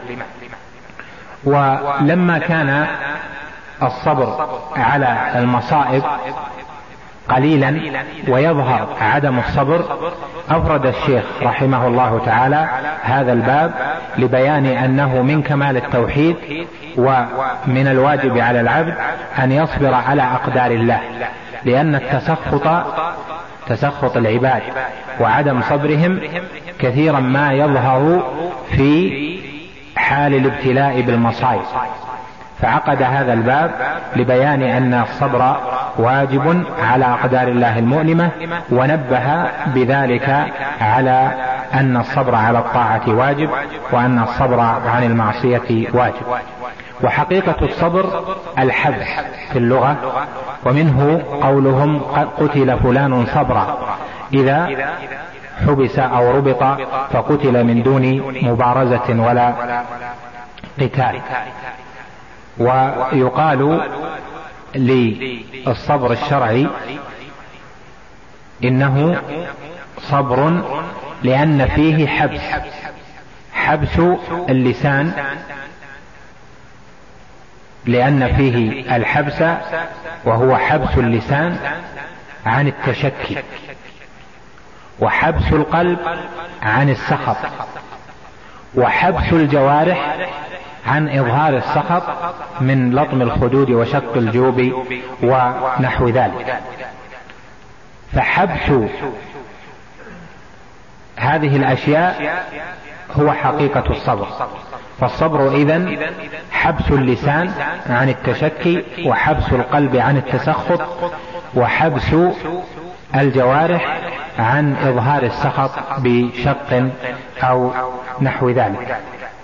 ولما كان الصبر على المصائب قليلا ويظهر عدم الصبر، أفرد الشيخ رحمه الله تعالى هذا الباب لبيان أنه من كمال التوحيد ومن الواجب على العبد أن يصبر على أقدار الله، لأن التسخط تسخط العباد وعدم صبرهم كثيرا ما يظهر في حال الابتلاء بالمصائب. فعقد هذا الباب لبيان أن الصبر واجب على أقدار الله المؤلمة، ونبه بذلك على أن الصبر على الطاعة واجب، وأن الصبر عن المعصية واجب. وحقيقة الصبر الحبس في اللغة، ومنه قولهم: قتل فلان صبرا، إذا حبس أو ربط فقتل من دون مبارزة ولا قتال. ويقال للصبر الشرعي إنه صبر لأن فيه حبس، حبس اللسان، لأن فيه الحبس وهو حبس اللسان عن التشكي، وحبس القلب عن السخط، وحبس الجوارح عن إظهار السخط من لطم الخدود وشق الجيوب ونحو ذلك. فحبس هذه الأشياء هو حقيقة الصبر. فالصبر إذن حبس اللسان عن التشكي، وحبس القلب عن التسخط، وحبس الجوارح عن إظهار السخط بشق أو نحو ذلك.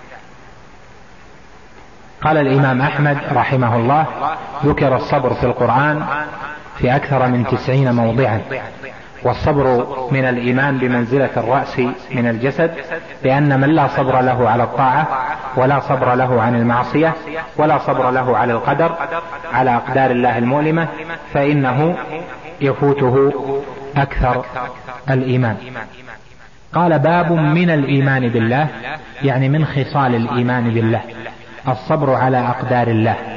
قال الإمام أحمد رحمه الله: ذكر الصبر في القرآن في أكثر من تسعين موضعا، والصبر من الإيمان بمنزلة الرأس من الجسد، لأن من لا صبر له على الطاعة ولا صبر له عن المعصية ولا صبر له على القدر على أقدار الله المؤلمة فإنه يفوته أكثر الإيمان. قال: باب من الإيمان بالله، يعني من خصال الإيمان بالله الصبر على أقدار الله،